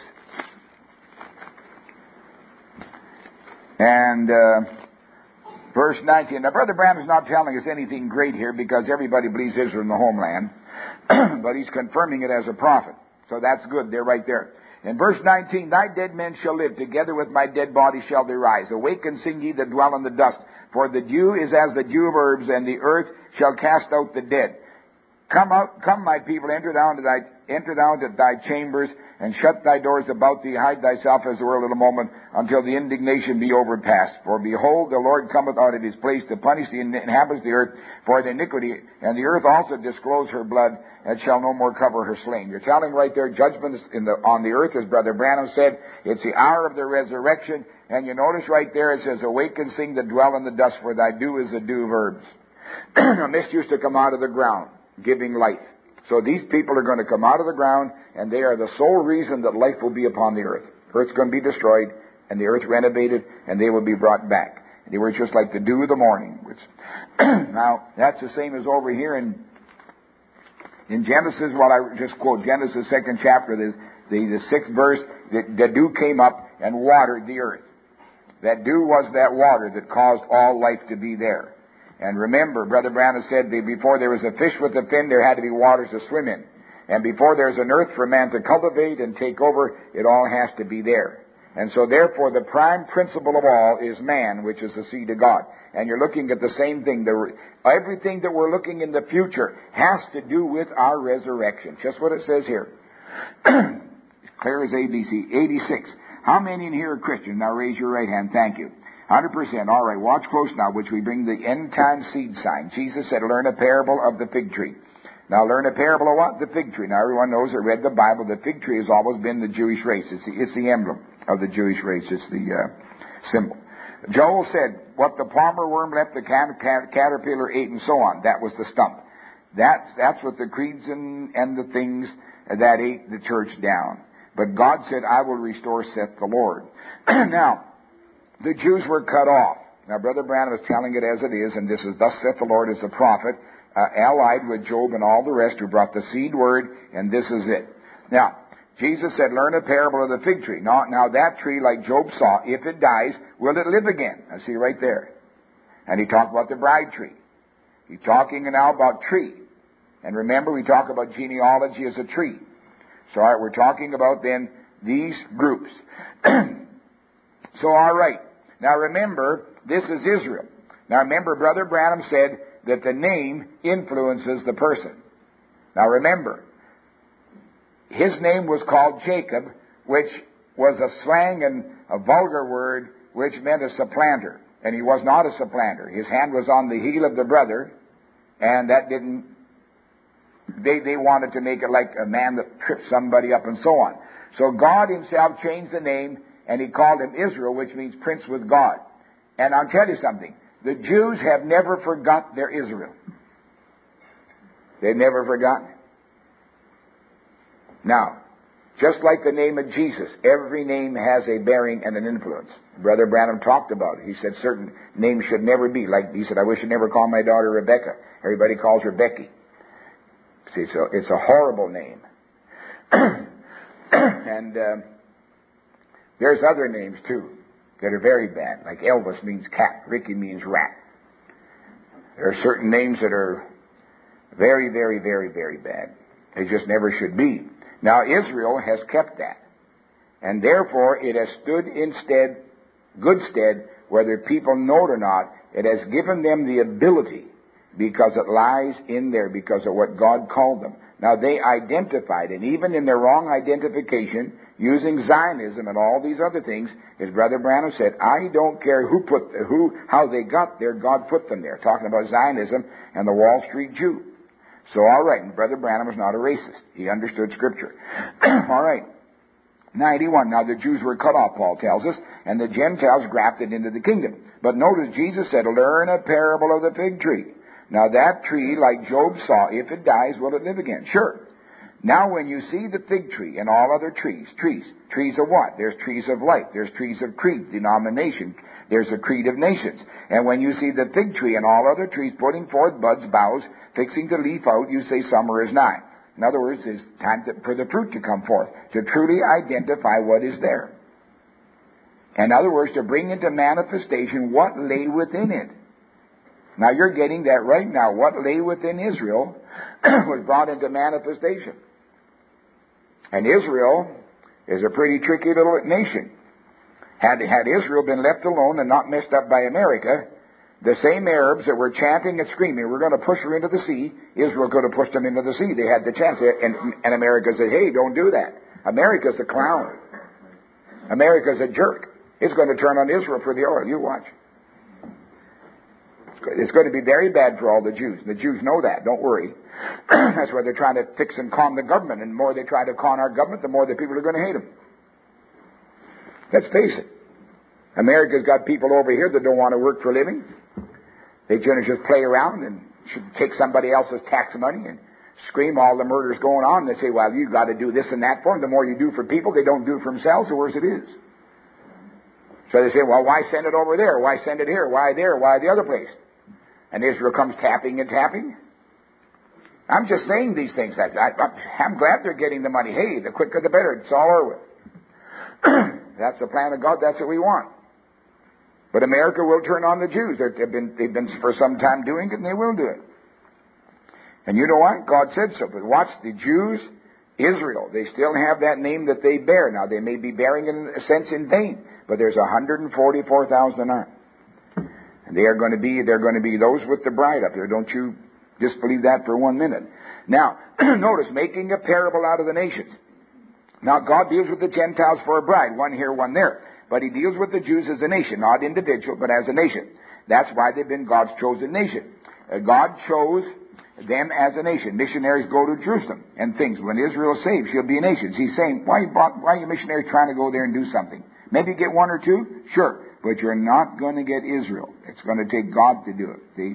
and verse 19. Now, Brother Branham is not telling us anything great here because everybody believes Israel in the homeland, but he's confirming it as a prophet. So that's good. They're right there. In verse 19, thy dead men shall live, together with my dead body shall they rise. Awake and sing ye that dwell in the dust, for the dew is as the dew of herbs, and the earth shall cast out the dead. Come out, come my people, enter thou into thy chambers, and shut thy doors about thee, hide thyself as it were a little moment, until the indignation be overpast. For behold, the Lord cometh out of his place to punish the inhabitants of the earth for the iniquity, and the earth also disclose her blood, and shall no more cover her slain. You're telling right there, judgment is on the earth, as Brother Branham said. It's the hour of the resurrection, and you notice right there it says, awake and sing that dwell in the dust, for thy dew is the dew of herbs. A mist used to come out of the ground, giving life. So these people are going to come out of the ground, and they are the sole reason that life will be upon the earth. The earth's going to be destroyed, and the earth renovated, and they will be brought back. They were just like the dew of the morning. Which now, that's the same as over here in Genesis. What I just quote, Genesis 2nd chapter, the 6th verse, the dew came up and watered the earth. That dew was that water that caused all life to be there. And remember, Brother Branham said before there was a fish with a fin, there had to be waters to swim in. And before there's an earth for man to cultivate and take over, it all has to be there. And so therefore the prime principle of all is man, which is the seed of God. And you're looking at the same thing. Everything that we're looking in the future has to do with our resurrection. Just what it says here. Clear as ABC. 86. How many in here are Christians? Now raise your right hand. Thank you. 100%. All right, watch close now, which we bring the end-time seed sign. Jesus said, learn a parable of the fig tree. Now, learn a parable of what? The fig tree. Now, everyone knows that read the Bible. The fig tree has always been the Jewish race. It's the emblem of the Jewish race. It's the symbol. Joel said, what the palmer worm left, the caterpillar ate, and so on. That was the stump. That's what the creeds and the things that ate the church down. But God said, I will restore, saith the Lord. Now, the Jews were cut off. Now, Brother Branham is telling it as it is, and this is, thus saith the Lord, as a prophet, allied with Job and all the rest who brought the seed word, and this is it. Now, Jesus said, learn a parable of the fig tree. Now that tree, like Job saw, if it dies, will it live again? I see right there. And he talked about the bride tree. He's talking now about tree. And remember, we talk about genealogy as a tree. So, all right, we're talking about then these groups. So, all right. Now remember, this is Israel. Now remember, Brother Branham said that the name influences the person. Now remember, his name was called Jacob, which was a slang and a vulgar word which meant a supplanter. And he was not a supplanter. His hand was on the heel of the brother, and that didn't... They wanted to make it like a man that tripped somebody up and so on. So God himself changed the name, and he called him Israel, which means prince with God. And I'll tell you something. The Jews have never forgot their Israel. They've never forgotten it. Now, just like the name of Jesus, every name has a bearing and an influence. Brother Branham talked about it. He said certain names should never be. Like he said, I wish I'd never call my daughter Rebecca. Everybody calls her Becky. See, so it's a horrible name. And there's other names too that are very bad. Like Elvis means cat. Ricky means rat. There are certain names that are very, very, very, very bad. They just never should be. Now Israel has kept that. And therefore it has stood in good stead, whether people know it or not. It has given them the ability, because it lies in there, because of what God called them. Now they identified, and even in their wrong identification, using Zionism and all these other things, as Brother Branham said, I don't care how they got there, God put them there. Talking about Zionism and the Wall Street Jew. So all right, and Brother Branham was not a racist. He understood Scripture. All right. 91. Now the Jews were cut off, Paul tells us, and the Gentiles grafted into the kingdom. But notice Jesus said, learn a parable of the fig tree. Now that tree, like Job saw, if it dies, will it live again? Sure. Now when you see the fig tree and all other trees of what? There's trees of life. There's trees of creed, denomination. There's a creed of nations. And when you see the fig tree and all other trees putting forth buds, boughs, fixing to leaf out, you say summer is nigh. In other words, it's time for the fruit to come forth, to truly identify what is there. In other words, to bring into manifestation what lay within it. Now you're getting that right now. What lay within Israel was brought into manifestation. And Israel is a pretty tricky little nation. Had Israel been left alone and not messed up by America, the same Arabs that were chanting and screaming, we're going to push her into the sea, Israel could have pushed them into the sea. They had the chance. And America said, hey, don't do that. America's a clown. America's a jerk. It's going to turn on Israel for the oil. You watch. It's going to be very bad for all the Jews. The Jews know that. Don't worry. That's why they're trying to fix and con the government. And the more they try to con our government, the more the people are going to hate them. Let's face it. America's got people over here that don't want to work for a living. They just play around and should take somebody else's tax money and scream all the murders going on. They say, well, you've got to do this and that for them. The more you do for people, they don't do it for themselves, the worse it is. So they say, well, why send it over there? Why send it here? Why there? Why the other place? And Israel comes tapping and tapping. I'm just saying these things. I'm glad they're getting the money. Hey, the quicker the better. It's all over with. That's the plan of God. That's what we want. But America will turn on the Jews. They've been for some time doing it, and they will do it. And you know what? God said so. But watch, the Jews, Israel, they still have that name that they bear. Now, they may be bearing it in a sense in vain, but there's 144,000 armed. And they're going to be those with the bride up there. Don't you disbelieve that for 1 minute. Now, notice, making a parable out of the nations. Now, God deals with the Gentiles for a bride, one here, one there. But He deals with the Jews as a nation, not individual, but as a nation. That's why they've been God's chosen nation. God chose them as a nation. Missionaries go to Jerusalem and things. When Israel is saved, she'll be a nation. He's saying, why are you missionaries trying to go there and do something? Maybe get one or two? Sure. But you're not going to get Israel. It's going to take God to do it. See?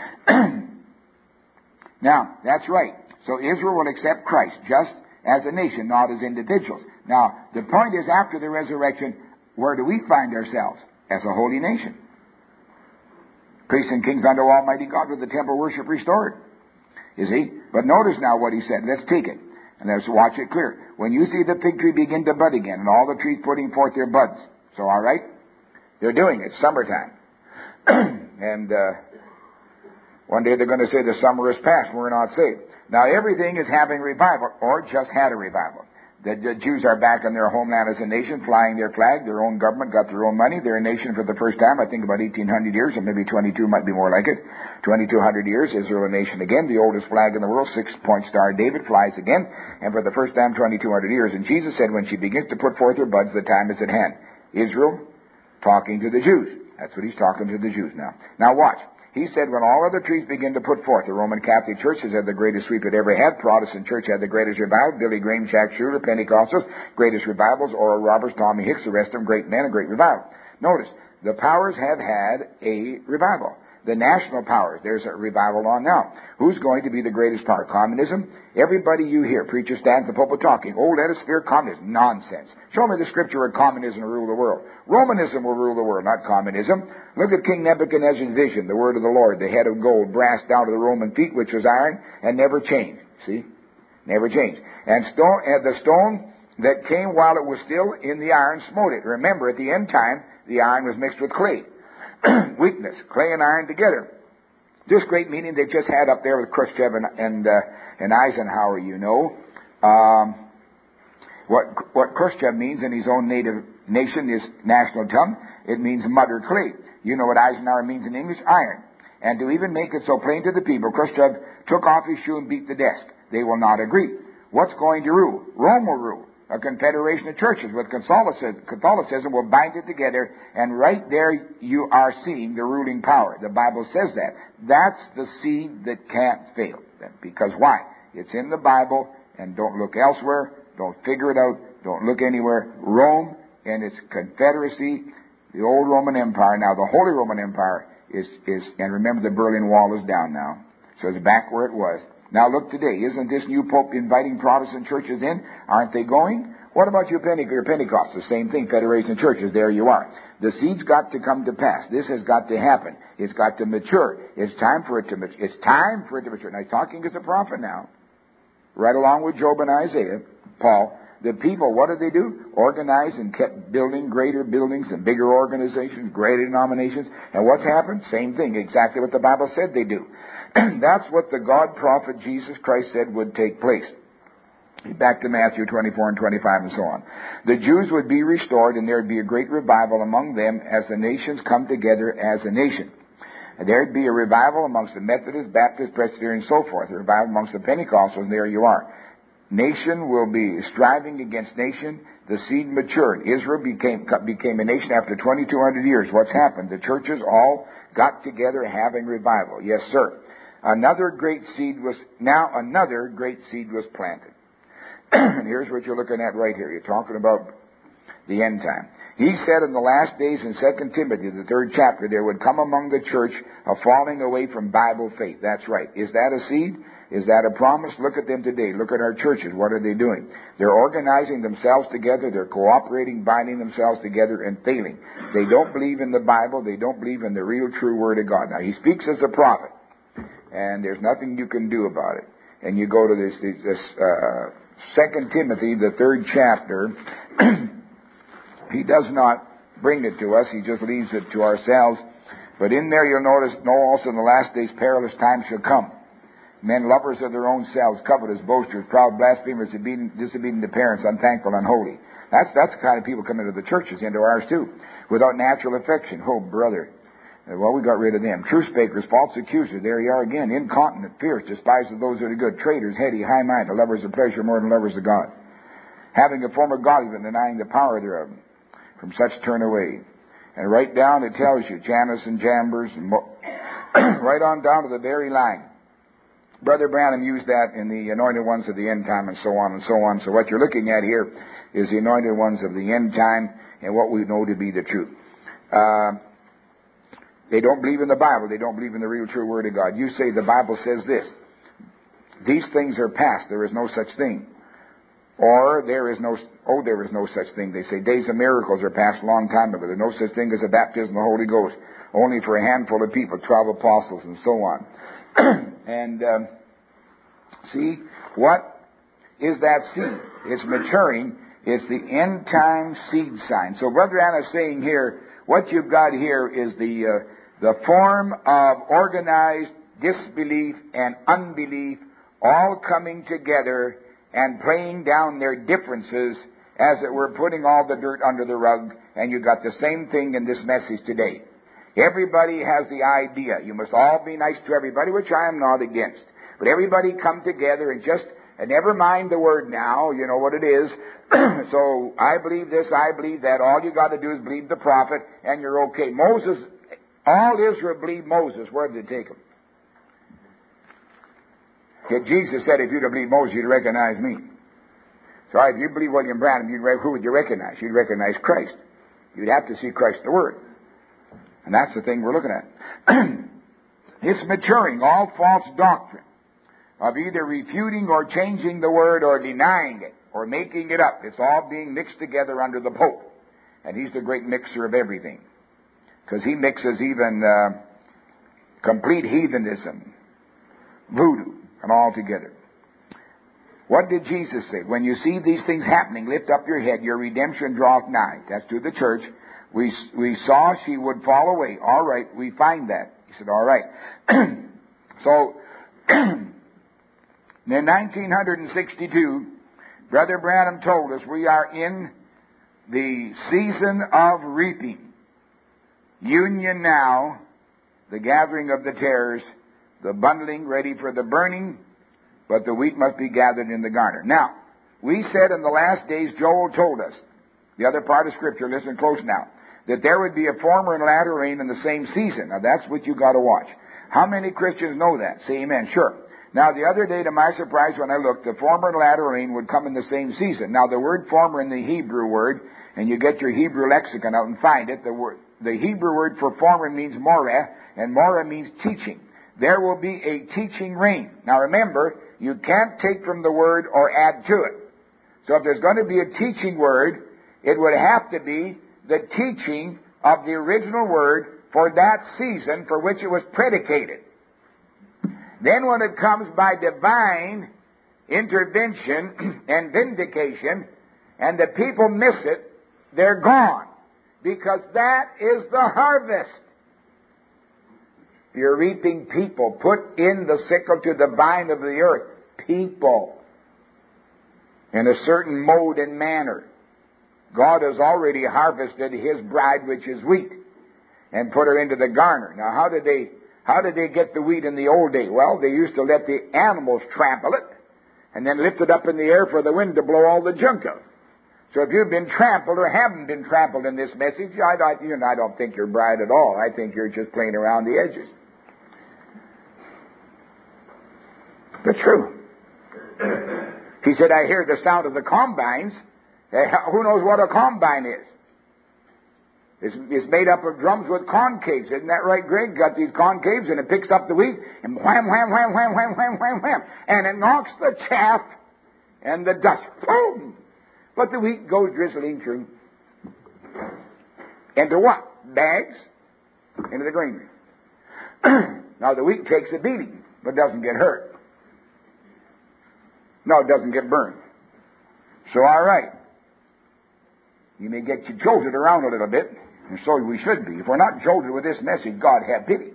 Now, that's right. So Israel will accept Christ just as a nation, not as individuals. Now, the point is, after the resurrection, where do we find ourselves? As a holy nation. Priests and kings unto Almighty God, with the temple worship restored. You see? But notice now what He said. Let's take it. And let's watch it clear. When you see the fig tree begin to bud again, and all the trees putting forth their buds. So, all right? They're doing it. Summertime. And one day they're going to say the summer is past. We're not saved. Now everything is having revival, or just had a revival. The Jews are back in their homeland as a nation, flying their flag. Their own government got their own money. They're a nation for the first time, I think about 1,800 years, or maybe 22 might be more like it. 2,200 years, Israel a nation again. The oldest flag in the world, 6-point star David, flies again. And for the first time, 2,200 years. And Jesus said, when she begins to put forth her buds, the time is at hand. Israel talking to the Jews. That's what He's talking to the Jews now. Now watch. He said, when all other trees begin to put forth, the Roman Catholic Church has had the greatest sweep it ever had. Protestant Church had the greatest revival. Billy Graham, Jack Schuler, Pentecostals, greatest revivals. Oral Roberts, Tommy Hicks, the rest of them great men, a great revival. Notice, The powers have had a revival. The national powers, there's a revival on now. Who's going to be the greatest power? Communism? Everybody you hear, preachers stand at the pulpit talking, oh, let us fear communism. Nonsense. Show me the scripture where communism will rule the world. Romanism will rule the world, not communism. Look at King Nebuchadnezzar's vision, the word of the Lord, the head of gold, brass down to the Roman feet, which was iron, and never changed. See? Never changed. And the stone that came while it was still in the iron smote it. Remember, at the end time, the iron was mixed with clay. Weakness, clay and iron together. This great meeting they just had up there with Khrushchev and Eisenhower, you know. What Khrushchev means in his own native nation, his national tongue, it means mud or clay. You know what Eisenhower means in English? Iron. And to even make it so plain to the people, Khrushchev took off his shoe and beat the desk. They will not agree. What's going to rule? Rome will rule. A confederation of churches with Catholicism will bind it together, and right there you are seeing the ruling power. The Bible says that. That's the seed that can't fail. Because why? It's in the Bible, and don't look elsewhere. Don't figure it out. Don't look anywhere. Rome and its confederacy, the old Roman Empire, now the Holy Roman Empire is and remember the Berlin Wall is down now. So it's back where it was. Now look today, isn't this new Pope inviting Protestant churches in? Aren't they going? What about your Pentecost? The same thing, Federation of Churches, there you are. The seed's got to come to pass. This has got to happen. It's got to mature. It's time for it to mature. It's time for it to mature. Now he's talking as a prophet now. Right along with Job and Isaiah, Paul. The people, what did they do? Organized and kept building greater buildings and bigger organizations, greater denominations. And what's happened? Same thing, exactly what the Bible said they do. That's what the God prophet Jesus Christ said would take place. Back to Matthew 24 and 25 and so on. The Jews would be restored, and there would be a great revival among them as the nations come together as a nation. And there would be a revival amongst the Methodists, Baptists, Presbyterians, and so forth. A revival amongst the Pentecostals, and there you are. Nation will be striving against nation. The seed matured. Israel became a nation after 2,200 years. What's happened? The churches all got together having revival. Yes, sir. Another great seed was planted. And here's what you're looking at right here. You're talking about the end time. He said in the last days in 2 Timothy, the 3rd chapter, there would come among the church a falling away from Bible faith. That's right. Is that a seed? Is that a promise? Look at them today. Look at our churches. What are they doing? They're organizing themselves together. They're cooperating, binding themselves together, and failing. They don't believe in the Bible. They don't believe in the real, true Word of God. Now, he speaks as a prophet, and there's nothing you can do about it. And you go to this 2 Timothy, the 3rd chapter. He does not bring it to us. He just leaves it to ourselves. But in there you'll know also in the last days perilous times shall come. Men lovers of their own selves, covetous, boasters, proud, blasphemers, disobedient to parents, unthankful, unholy. That's the kind of people come into the churches, into ours too. Without natural affection. Oh, brother. Well, we got rid of them. Truth speakers, false accusers. There you are again. Incontinent, fierce, despisers of those that are good. Traitors, heady, high-minded, lovers of pleasure more than lovers of God. Having a form of godliness, denying the power thereof. From such turn away. And right down it tells you, Jannes and Jambres, and right on down to the very line. Brother Branham used that in the anointed ones of the end time and so on and so on. So what you're looking at here is the anointed ones of the end time and what we know to be the truth. They don't believe in the Bible. They don't believe in the real true Word of God. You say the Bible says this. These things are past. There is no such thing. Or there is no such thing. They say days of miracles are past a long time ago. There's no such thing as a baptism of the Holy Ghost. Only for a handful of people, 12 apostles and so on. And see, what is that seed? It's maturing. It's the end time seed sign. So Brother Anna is saying here, what you've got here is the form of organized disbelief and unbelief all coming together and playing down their differences, as it were, putting all the dirt under the rug. And you've got the same thing in this message today. Everybody has the idea. You must all be nice to everybody, which I am not against. But everybody come together and never mind the word now. You know what it is. So I believe this, I believe that. All you got to do is believe the prophet, and you're okay. Moses, all Israel believed Moses. Where did they take him? Yet Jesus said, if you'd have believed Moses, you'd recognize me. So if you believe William Branham, who would you recognize? You'd recognize Christ. You'd have to see Christ the Word. And that's the thing we're looking at. It's maturing all false doctrine of either refuting or changing the Word or denying it or making it up. It's all being mixed together under the Pope. And he's the great mixer of everything. Because he mixes even complete heathenism, voodoo, and all together. What did Jesus say? When you see these things happening, lift up your head, your redemption draweth nigh. That's to the church. We saw she would fall away. All right, we find that. He said, all right. So, in 1962, Brother Branham told us we are in the season of reaping. Union now, the gathering of the tares, the bundling ready for the burning, but the wheat must be gathered in the garner. Now, we said in the last days, Joel told us, the other part of Scripture, listen close now, that there would be a former and latter rain in the same season. Now, that's what you got to watch. How many Christians know that? Say amen. Sure. Now, the other day, to my surprise, when I looked, the former and latter rain would come in the same season. Now, the word former in the Hebrew word, and you get your Hebrew lexicon out and find it, the Hebrew word for former means moreh, and moreh means teaching. There will be a teaching rain. Now, remember, you can't take from the word or add to it. So if there's going to be a teaching word, it would have to be the teaching of the original word for that season for which it was predicated. Then when it comes by divine intervention and vindication, and the people miss it, they're gone. Because that is the harvest. You're reaping people. Put in the sickle to the vine of the earth. People. In a certain mode and manner. God has already harvested His bride, which is wheat, and put her into the garner. Now, how did they get the wheat in the old day? Well, they used to let the animals trample it, and then lift it up in the air for the wind to blow all the junk out. So if you've been trampled or haven't been trampled in this message, I don't think you're bride at all. I think you're just playing around the edges. But true. He said, I hear the sound of the combines. Who knows what a combine is? It's made up of drums with concaves. Isn't that right, Greg? Got these concaves, and it picks up the wheat, and wham, wham, wham, wham, wham, wham, wham, wham. And it knocks the chaff and the dust. Boom! But the wheat goes drizzling through. Into what? Bags? Into the granary. Now, the wheat takes a beating, but doesn't get hurt. No, it doesn't get burned. So, all right. You may get you jolted around a little bit, and so we should be. If we're not jolted with this message, God have pity.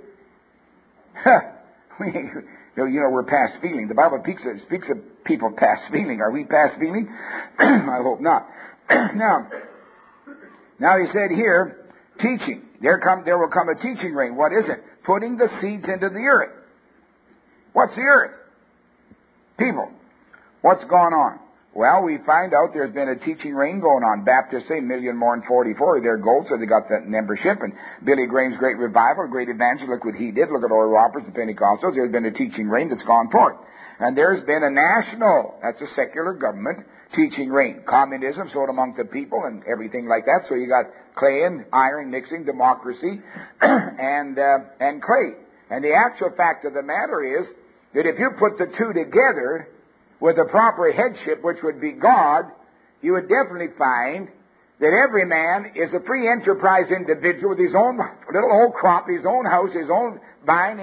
We're past feeling. The Bible speaks of people past feeling. Are we past feeling? I hope not. Now he said here, teaching. There will come a teaching rain. What is it? Putting the seeds into the earth. What's the earth? People. What's going on? Well, we find out there's been a teaching rain going on. Baptists say 1,000,000 more than 44 are their goal, so they got that membership. And Billy Graham's great revival, great evangelist, look what he did. Look at Oral Roberts, the Pentecostals. There's been a teaching rain that's gone forth. And there's been a national, that's a secular government, teaching rain. Communism sold among the people and everything like that. So you got clay and iron mixing, democracy, and clay. And the actual fact of the matter is that if you put the two together with the proper headship, which would be God, you would definitely find that every man is a free enterprise individual with his own little old crop, his own house, his own vine,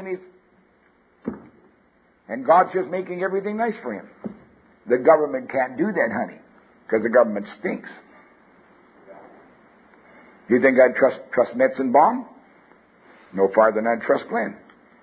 and God's just making everything nice for him. The government can't do that, honey, because the government stinks. Do you think I'd trust Metzenbaum? No farther than I'd trust Glenn.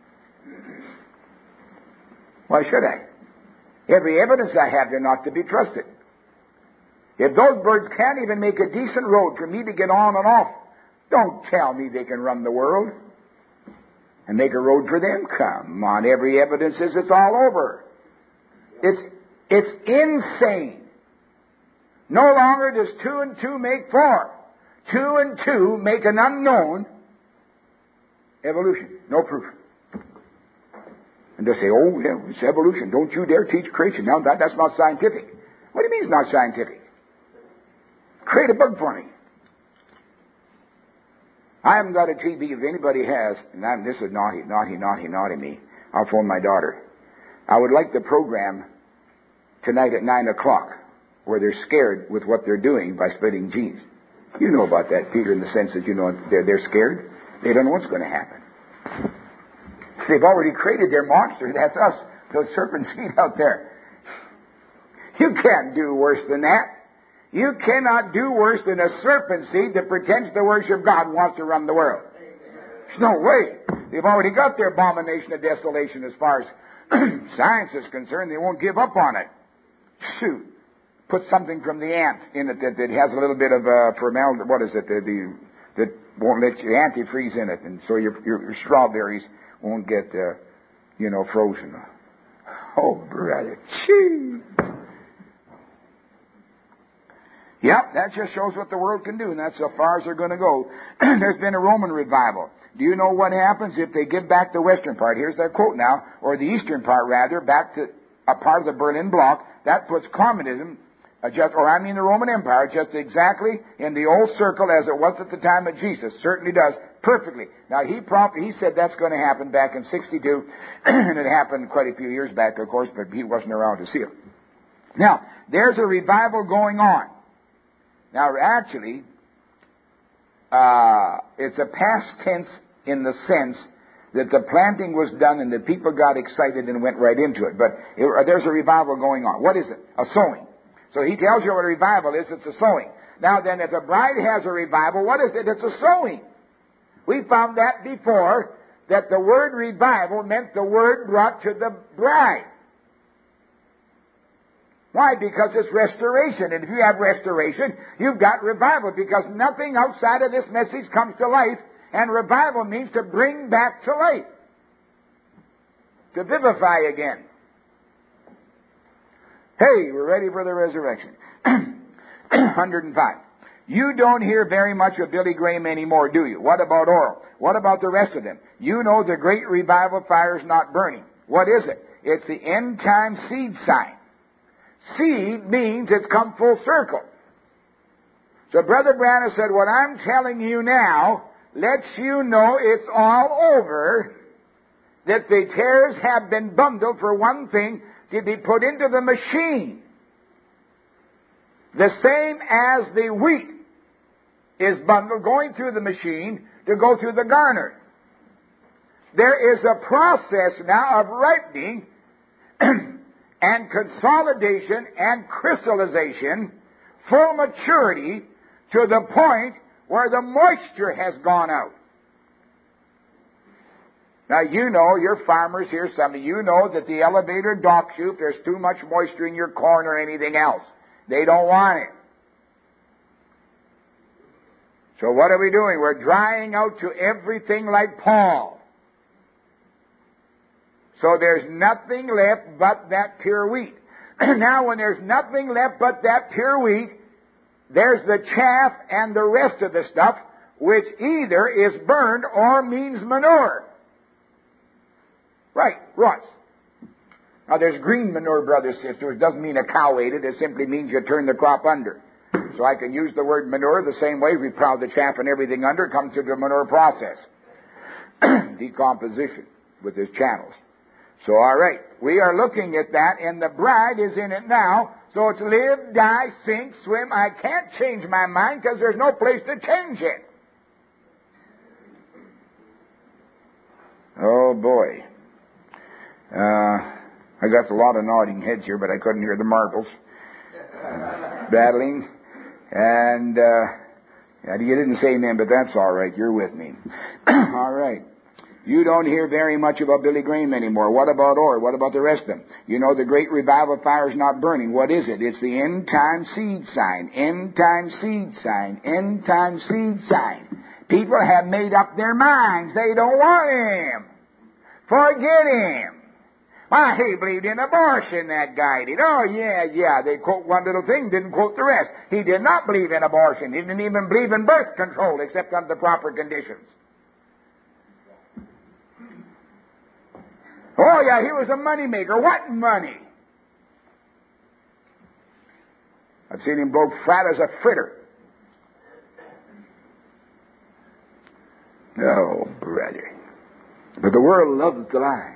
Why should I? Every evidence I have, they're not to be trusted. If those birds can't even make a decent road for me to get on and off, don't tell me they can run the world and make a road for them. Come on, every evidence says it's all over. It's insane. No longer does 2 and 2 make 4. 2 and 2 make an unknown evolution. No proof. And they say, oh, yeah, it's evolution. Don't you dare teach creation. Now, that's not scientific. What do you mean it's not scientific? Create a bug for me. I haven't got a TV. If anybody has, and this is naughty me, I'll phone my daughter. I would like the program tonight at 9 o'clock where they're scared with what they're doing by splitting genes. You know about that, Peter, in the sense that, they're scared. They don't know what's going to happen. They've already created their monster. That's us, those serpent seed out there. You can't do worse than that. You cannot do worse than a serpent seed that pretends to worship God and wants to run the world. There's no way. They've already got their abomination of desolation as far as science is concerned. They won't give up on it. Shoot. Put something from the ant in it that has a little bit of formaldehyde. What is it? That won't let you antifreeze in it, and so your strawberries won't get frozen. Oh, brother, gee. Yep, that just shows what the world can do, and that's as far as they're going to go. There's been a Roman revival. Do you know what happens if they give back the western part? Here's that quote now, or the eastern part rather, back to a part of the Berlin Bloc. That puts communism, the Roman Empire, just exactly in the old circle as it was at the time of Jesus. Certainly does, perfectly. Now, he said that's going to happen back in 62, and it happened quite a few years back, of course, but he wasn't around to see it. Now, there's a revival going on. Now, actually, it's a past tense in the sense that the planting was done and the people got excited and went right into it. But there's a revival going on. What is it? A sowing. So he tells you what a revival is. It's a sowing. Now then, if a bride has a revival, what is it? It's a sowing. We found that before, that the word revival meant the word brought to the bride. Why? Because it's restoration. And if you have restoration, you've got revival. Because nothing outside of this message comes to life. And revival means to bring back to life. To vivify again. Hey, we're ready for the resurrection. 105. You don't hear very much of Billy Graham anymore, do you? What about Oral? What about the rest of them? You know the great revival fire's not burning. What is it? It's the end time seed sign. Seed means it's come full circle. So Brother Branham said, what I'm telling you now lets you know it's all over, that the tares have been bundled, for one thing, to be put into the machine. The same as the wheat is bundled, going through the machine to go through the garner. There is a process now of ripening and consolidation and crystallization, full maturity, to the point where the moisture has gone out. Now, you know, your farmers here, some of you know that the elevator docks you if there's too much moisture in your corn or anything else. They don't want it. So what are we doing? We're drying out to everything like Paul. So there's nothing left but that pure wheat. Now, when there's nothing left but that pure wheat, there's the chaff and the rest of the stuff, which either is burned or means manure. Right, Ross. Now, there's green manure, brothers and sisters. It doesn't mean a cow ate it. It simply means you turn the crop under. So I can use the word manure the same way. We plow the chaff and everything under. It comes through the manure process. Decomposition with its channels. So, all right. We are looking at that, and the bride is in it now. So it's live, die, sink, swim. I can't change my mind because there's no place to change it. Oh, boy. I got a lot of nodding heads here, but I couldn't hear the marbles battling. And you didn't say amen, but that's all right. You're with me. All right. You don't hear very much about Billy Graham anymore. What about Orr? What about the rest of them? You know the great revival fire is not burning. What is it? It's the end time seed sign. End time seed sign. End time seed sign. People have made up their minds. They don't want him. Forget him. Why, he believed in abortion, that guy did. Oh, yeah. They quote one little thing, didn't quote the rest. He did not believe in abortion. He didn't even believe in birth control, except under the proper conditions. Oh, yeah, he was a money maker. What money? I've seen him blow flat as a fritter. Oh, brother. But the world loves the lies.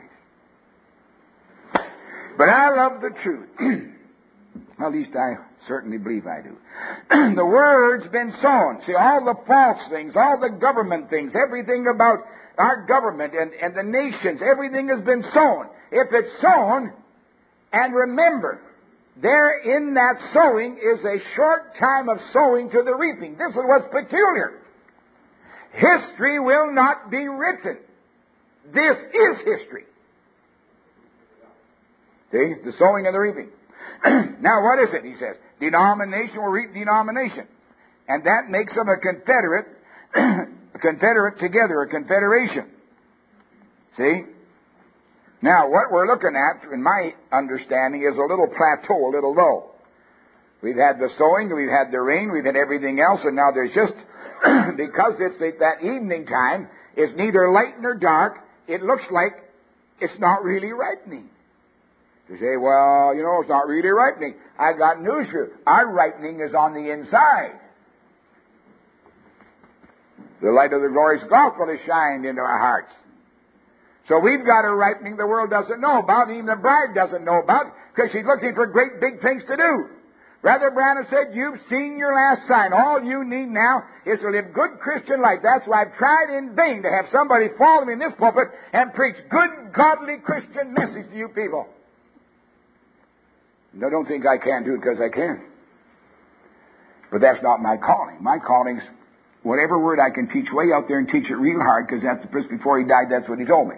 But I love the truth. Well, at least I certainly believe I do. The word's been sown. See, all the false things, all the government things, everything about our government and the nations, everything has been sown. If it's sown, and remember, there in that sowing is a short time of sowing to the reaping. This is what's peculiar. History will not be written. This is history. See? The sowing and the reaping. Now, what is it? He says, denomination will reap denomination. And that makes them a confederate, together, a confederation. See? Now, what we're looking at, in my understanding, is a little plateau, a little low. We've had the sowing, we've had the rain, we've had everything else, and now there's just, because it's that evening time, it's neither light nor dark, it looks like it's not really ripening. You say, well, it's not really ripening. I got news for you. Our ripening is on the inside. The light of the glorious gospel has shined into our hearts. So we've got a ripening the world doesn't know about, even the bride doesn't know about, because she's looking for great big things to do. Brother Branham said, you've seen your last sign. All you need now is to live good Christian life. That's why I've tried in vain to have somebody follow me in this pulpit and preach good, godly Christian message to you people. No, don't think I can't do it because I can. But that's not my calling. My calling's whatever word I can teach way out there and teach it real hard, because that's just before he died, that's what he told me.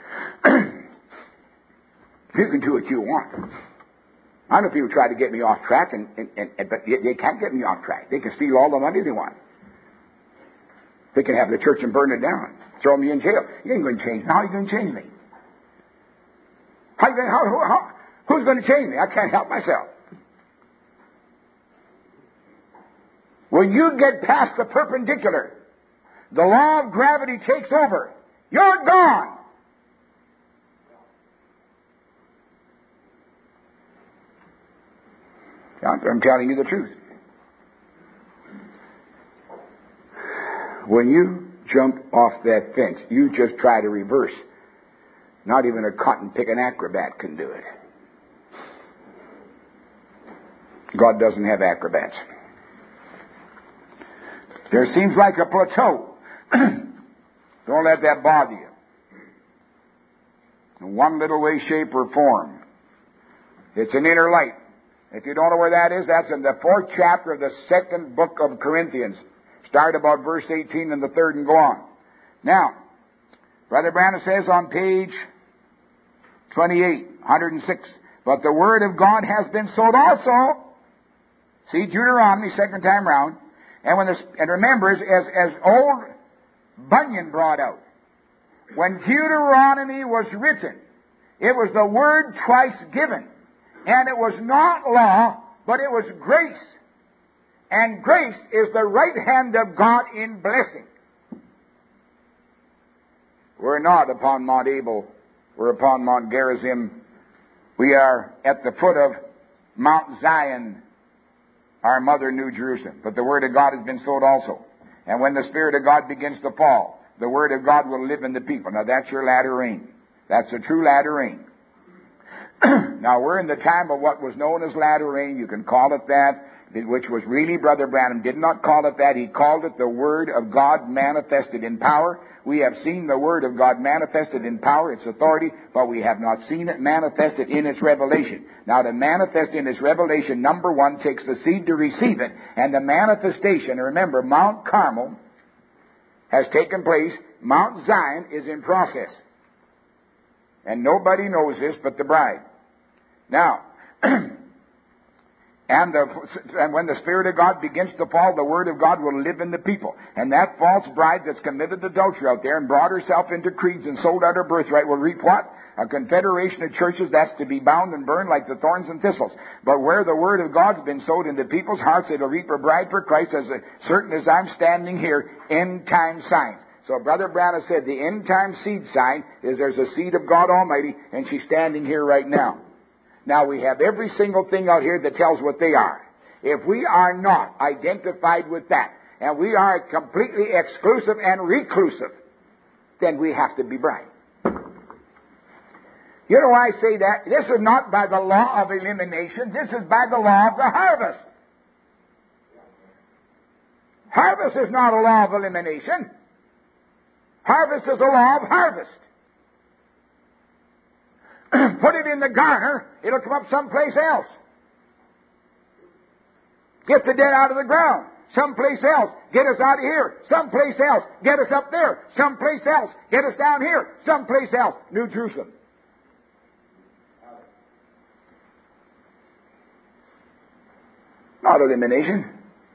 You can do what you want. I know people try to get me off track, but they can't get me off track. They can steal all the money they want. They can have the church and burn it down, throw me in jail. You ain't going to change me. How are you going to change me? Who's going to change me? I can't help myself. When you get past the perpendicular, the law of gravity takes over. You're gone. I'm telling you the truth. When you jump off that fence, you just try to reverse. Not even a cotton-picking acrobat can do it. God doesn't have acrobats. There seems like a plateau. Don't let that bother you. In one little way, shape, or form. It's an inner light. If you don't know where that is, that's in the 4th chapter of the 2nd book of Corinthians. Start about verse 18 and the 3rd and go on. Now, Brother Branham says on page 28, 106, but the word of God has been sowed also. See, Deuteronomy, 2nd time round. And remember, as old Bunyan brought out, when Deuteronomy was written, it was the word twice given. And it was not law, but it was grace. And grace is the right hand of God in blessing. We're not upon Mount Abel. We're upon Mount Gerizim. We are at the foot of Mount Zion, our mother, New Jerusalem. But the Word of God has been sowed also. And when the Spirit of God begins to fall, the Word of God will live in the people. Now that's your latter rain. That's a true latter rain. Now we're in the time of what was known as latter rain. You can call it that, which was really, Brother Branham did not call it that. He called it the Word of God manifested in power. We have seen the Word of God manifested in power, its authority, but we have not seen it manifested in its revelation. Now to manifest in its revelation, number one, takes the seed to receive it, and the manifestation, and remember, Mount Carmel has taken place. Mount Zion is in process. And nobody knows this but the bride. Now, and when the Spirit of God begins to fall, the Word of God will live in the people. And that false bride that's committed adultery out there and brought herself into creeds and sold out her birthright will reap what? A confederation of churches that's to be bound and burned like the thorns and thistles. But where the Word of God's been sowed into people's hearts, it'll reap a bride for Christ, as certain as I'm standing here, end time signs. So Brother Branham said the end time seed sign is there's a seed of God Almighty, and she's standing here right now. Now we have every single thing out here that tells what they are. If we are not identified with that, and we are completely exclusive and reclusive, then we have to be bride. You know why I say that? This is not by the law of elimination. This is by the law of the harvest. Harvest is not a law of elimination. Harvest is a law of harvest. Put it in the garner, it'll come up someplace else. Get the dead out of the ground. Someplace else. Get us out of here. Someplace else. Get us up there. Someplace else. Get us down here. Someplace else. New Jerusalem. Not elimination.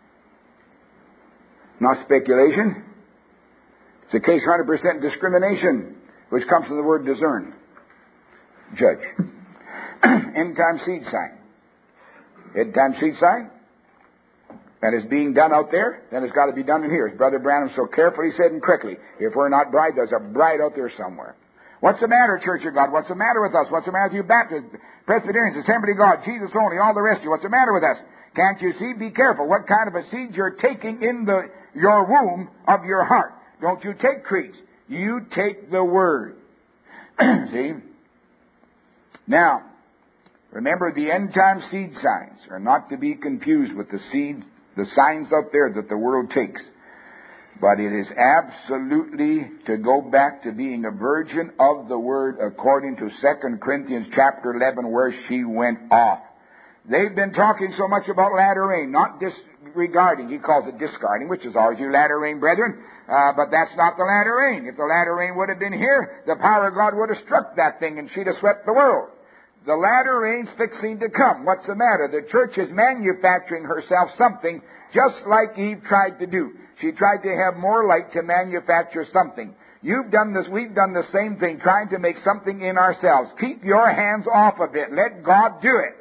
Not speculation. It's a case 100% discrimination, which comes from the word discern. Judge. End-time seed sign. End-time seed sign. And it's being done out there, then it's got to be done in here. As Brother Branham so carefully said and correctly, if we're not bride, there's a bride out there somewhere. What's the matter, Church of God? What's the matter with us? What's the matter with you Baptists, Presbyterians, Assembly of God, Jesus only, all the rest of you? What's the matter with us? Can't you see? Be careful what kind of a seed you're taking in your womb of your heart. Don't you take creeds. You take the Word. See? Now, remember the end-time seed signs are not to be confused with the seed, the signs out there that the world takes. But it is absolutely to go back to being a virgin of the Word according to 2 Corinthians chapter 11 where she went off. They've been talking so much about latter rain, not disregarding. He calls it discarding, which is ours, you latter rain brethren. But that's not the latter rain. If the latter rain would have been here, the power of God would have struck that thing and she'd have swept the world. The latter rain's fixing to come. What's the matter? The church is manufacturing herself something just like Eve tried to do. She tried to have more light to manufacture something. You've done this, we've done the same thing, trying to make something in ourselves. Keep your hands off of it. Let God do it.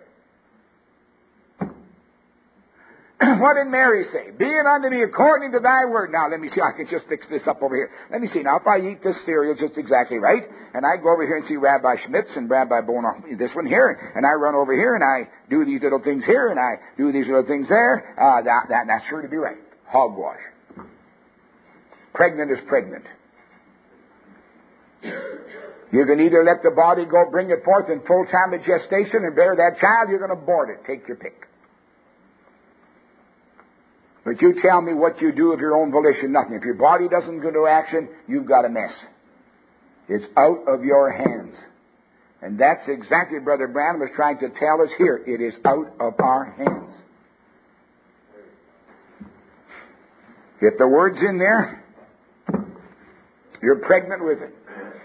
What did Mary say? Be it unto me according to thy word. Now, let me see. I can just fix this up over here. Let me see. Now, if I eat this cereal just exactly right, and I go over here and see Rabbi Schmitz and Rabbi Bono, this one here, and I run over here and I do these little things here and I do these little things there, that's sure to be right. Hogwash. Pregnant is pregnant. You can either let the body go, bring it forth in full time of gestation and bear that child, you're going to abort it. Take your pick. But you tell me what you do of your own volition, nothing. If your body doesn't go into action, you've got a mess. It's out of your hands. And that's exactly what Brother Branham was trying to tell us here. It is out of our hands. If the word's in there, you're pregnant with it.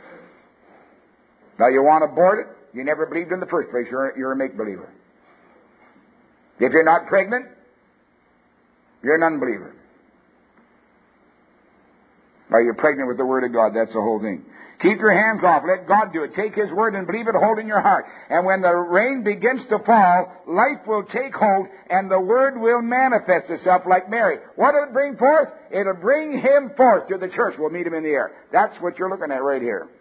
Now you want to abort it? You never believed in the first place. You're a make-believer. If you're not pregnant, you're an unbeliever. Or you're pregnant with the Word of God. That's the whole thing. Keep your hands off. Let God do it. Take His Word and believe it. Hold in your heart. And when the rain begins to fall, life will take hold and the Word will manifest itself like Mary. What will it bring forth? It'll bring Him forth to the church. We'll meet Him in the air. That's what you're looking at right here.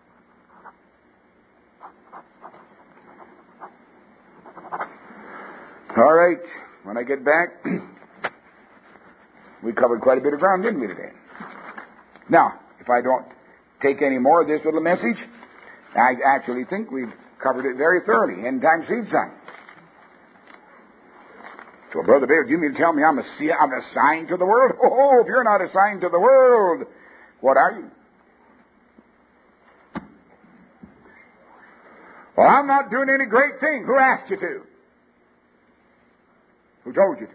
All right. When I get back, we covered quite a bit of ground, didn't we, today? Now, if I don't take any more of this little message, I actually think we've covered it very thoroughly. End time seed sign. So, Brother Baird, you mean to tell me I'm assigned to the world? Oh, if you're not assigned to the world, what are you? Well, I'm not doing any great thing. Who asked you to? Who told you to?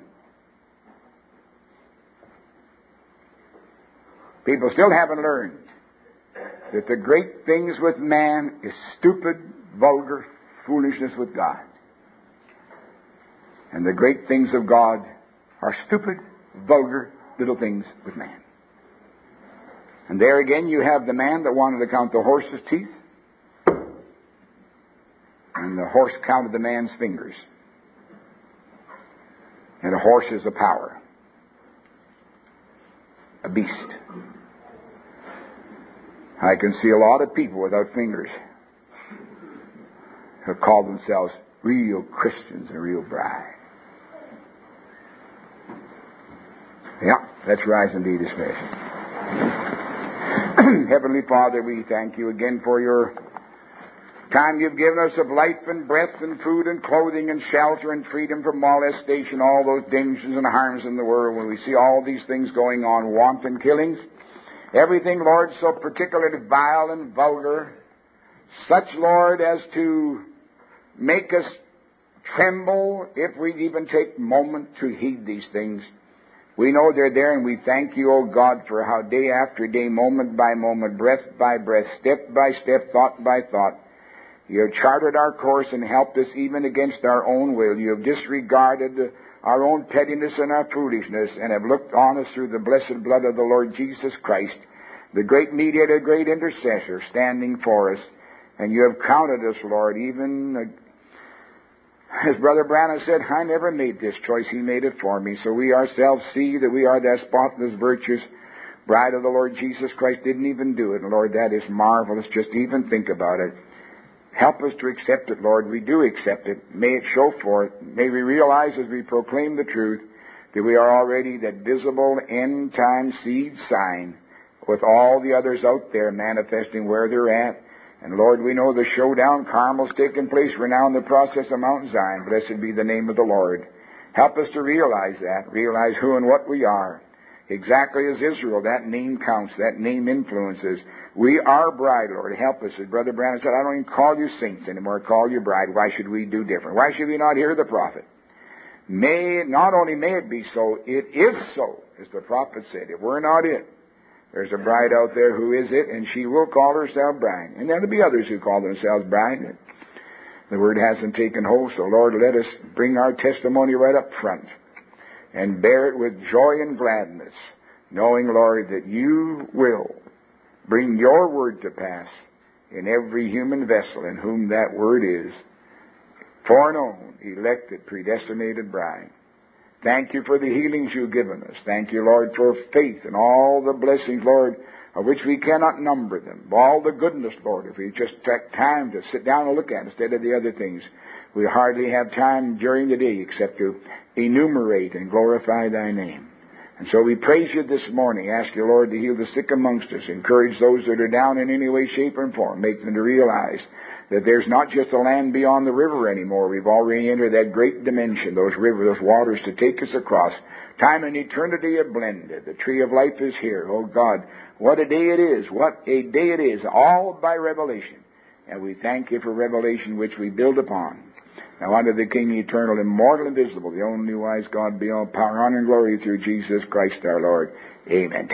People still haven't learned that the great things with man is stupid, vulgar foolishness with God. And the great things of God are stupid, vulgar little things with man. And there again you have the man that wanted to count the horse's teeth, and the horse counted the man's fingers. And a horse is a power, a beast. I can see a lot of people without fingers who call themselves real Christians and real bride. Yeah, let's rise and be dismissed. Heavenly Father, we thank you again for your time you've given us of life and breath and food and clothing and shelter and freedom from molestation, all those dangers and harms in the world. When we see all these things going on, wanton killings, everything, Lord, so particularly vile and vulgar, such, Lord, as to make us tremble if we even take a moment to heed these things. We know they're there, and we thank you, O God, for how day after day, moment by moment, breath by breath, step by step, thought by thought, you have charted our course and helped us even against our own will. You have disregarded our own pettiness and our foolishness and have looked on us through the blessed blood of the Lord Jesus Christ, the great mediator, great intercessor, standing for us. And you have counted us, Lord, even as Brother Branham said, I never made this choice. He made it for me. So we ourselves see that we are that spotless, virtuous bride of the Lord Jesus Christ. Didn't even do it. And Lord, that is marvelous. Just even think about it. Help us to accept it, Lord. We do accept it. May it show forth. May we realize as we proclaim the truth that we are already that visible end-time seed sign with all the others out there manifesting where they're at. And Lord, we know the showdown, Carmel's taking place. We're now in the process of Mount Zion. Blessed be the name of the Lord. Help us to realize that. Realize who and what we are. Exactly as Israel, that name counts. That name influences. We are bride, Lord. Help us. As Brother Branham said, I don't even call you saints anymore. I call you bride. Why should we do different? Why should we not hear the prophet? Not only may it be so, it is so, as the prophet said. If we're not it, there's a bride out there who is it, and she will call herself bride. And there'll be others who call themselves bride. The word hasn't taken hold, so Lord, let us bring our testimony right up front and bear it with joy and gladness, knowing, Lord, that you will bring your word to pass in every human vessel in whom that word is, foreknown, elected, predestinated bride. Thank you for the healings you've given us. Thank you, Lord, for faith and all the blessings, Lord, of which we cannot number them. All the goodness, Lord, if we just take time to sit down and look at it instead of the other things. We hardly have time during the day except to enumerate and glorify thy name. And so we praise you this morning. Ask you, Lord, to heal the sick amongst us. Encourage those that are down in any way, shape, or form. Make them to realize that there's not just a land beyond the river anymore. We've already entered that great dimension, those rivers, those waters to take us across. Time and eternity are blended. The tree of life is here. Oh God, what a day it is. What a day it is. All by revelation. And we thank you for revelation which we build upon. Now unto the King, eternal, immortal, invisible, the only wise God, be all power, honor, and glory through Jesus Christ our Lord. Amen.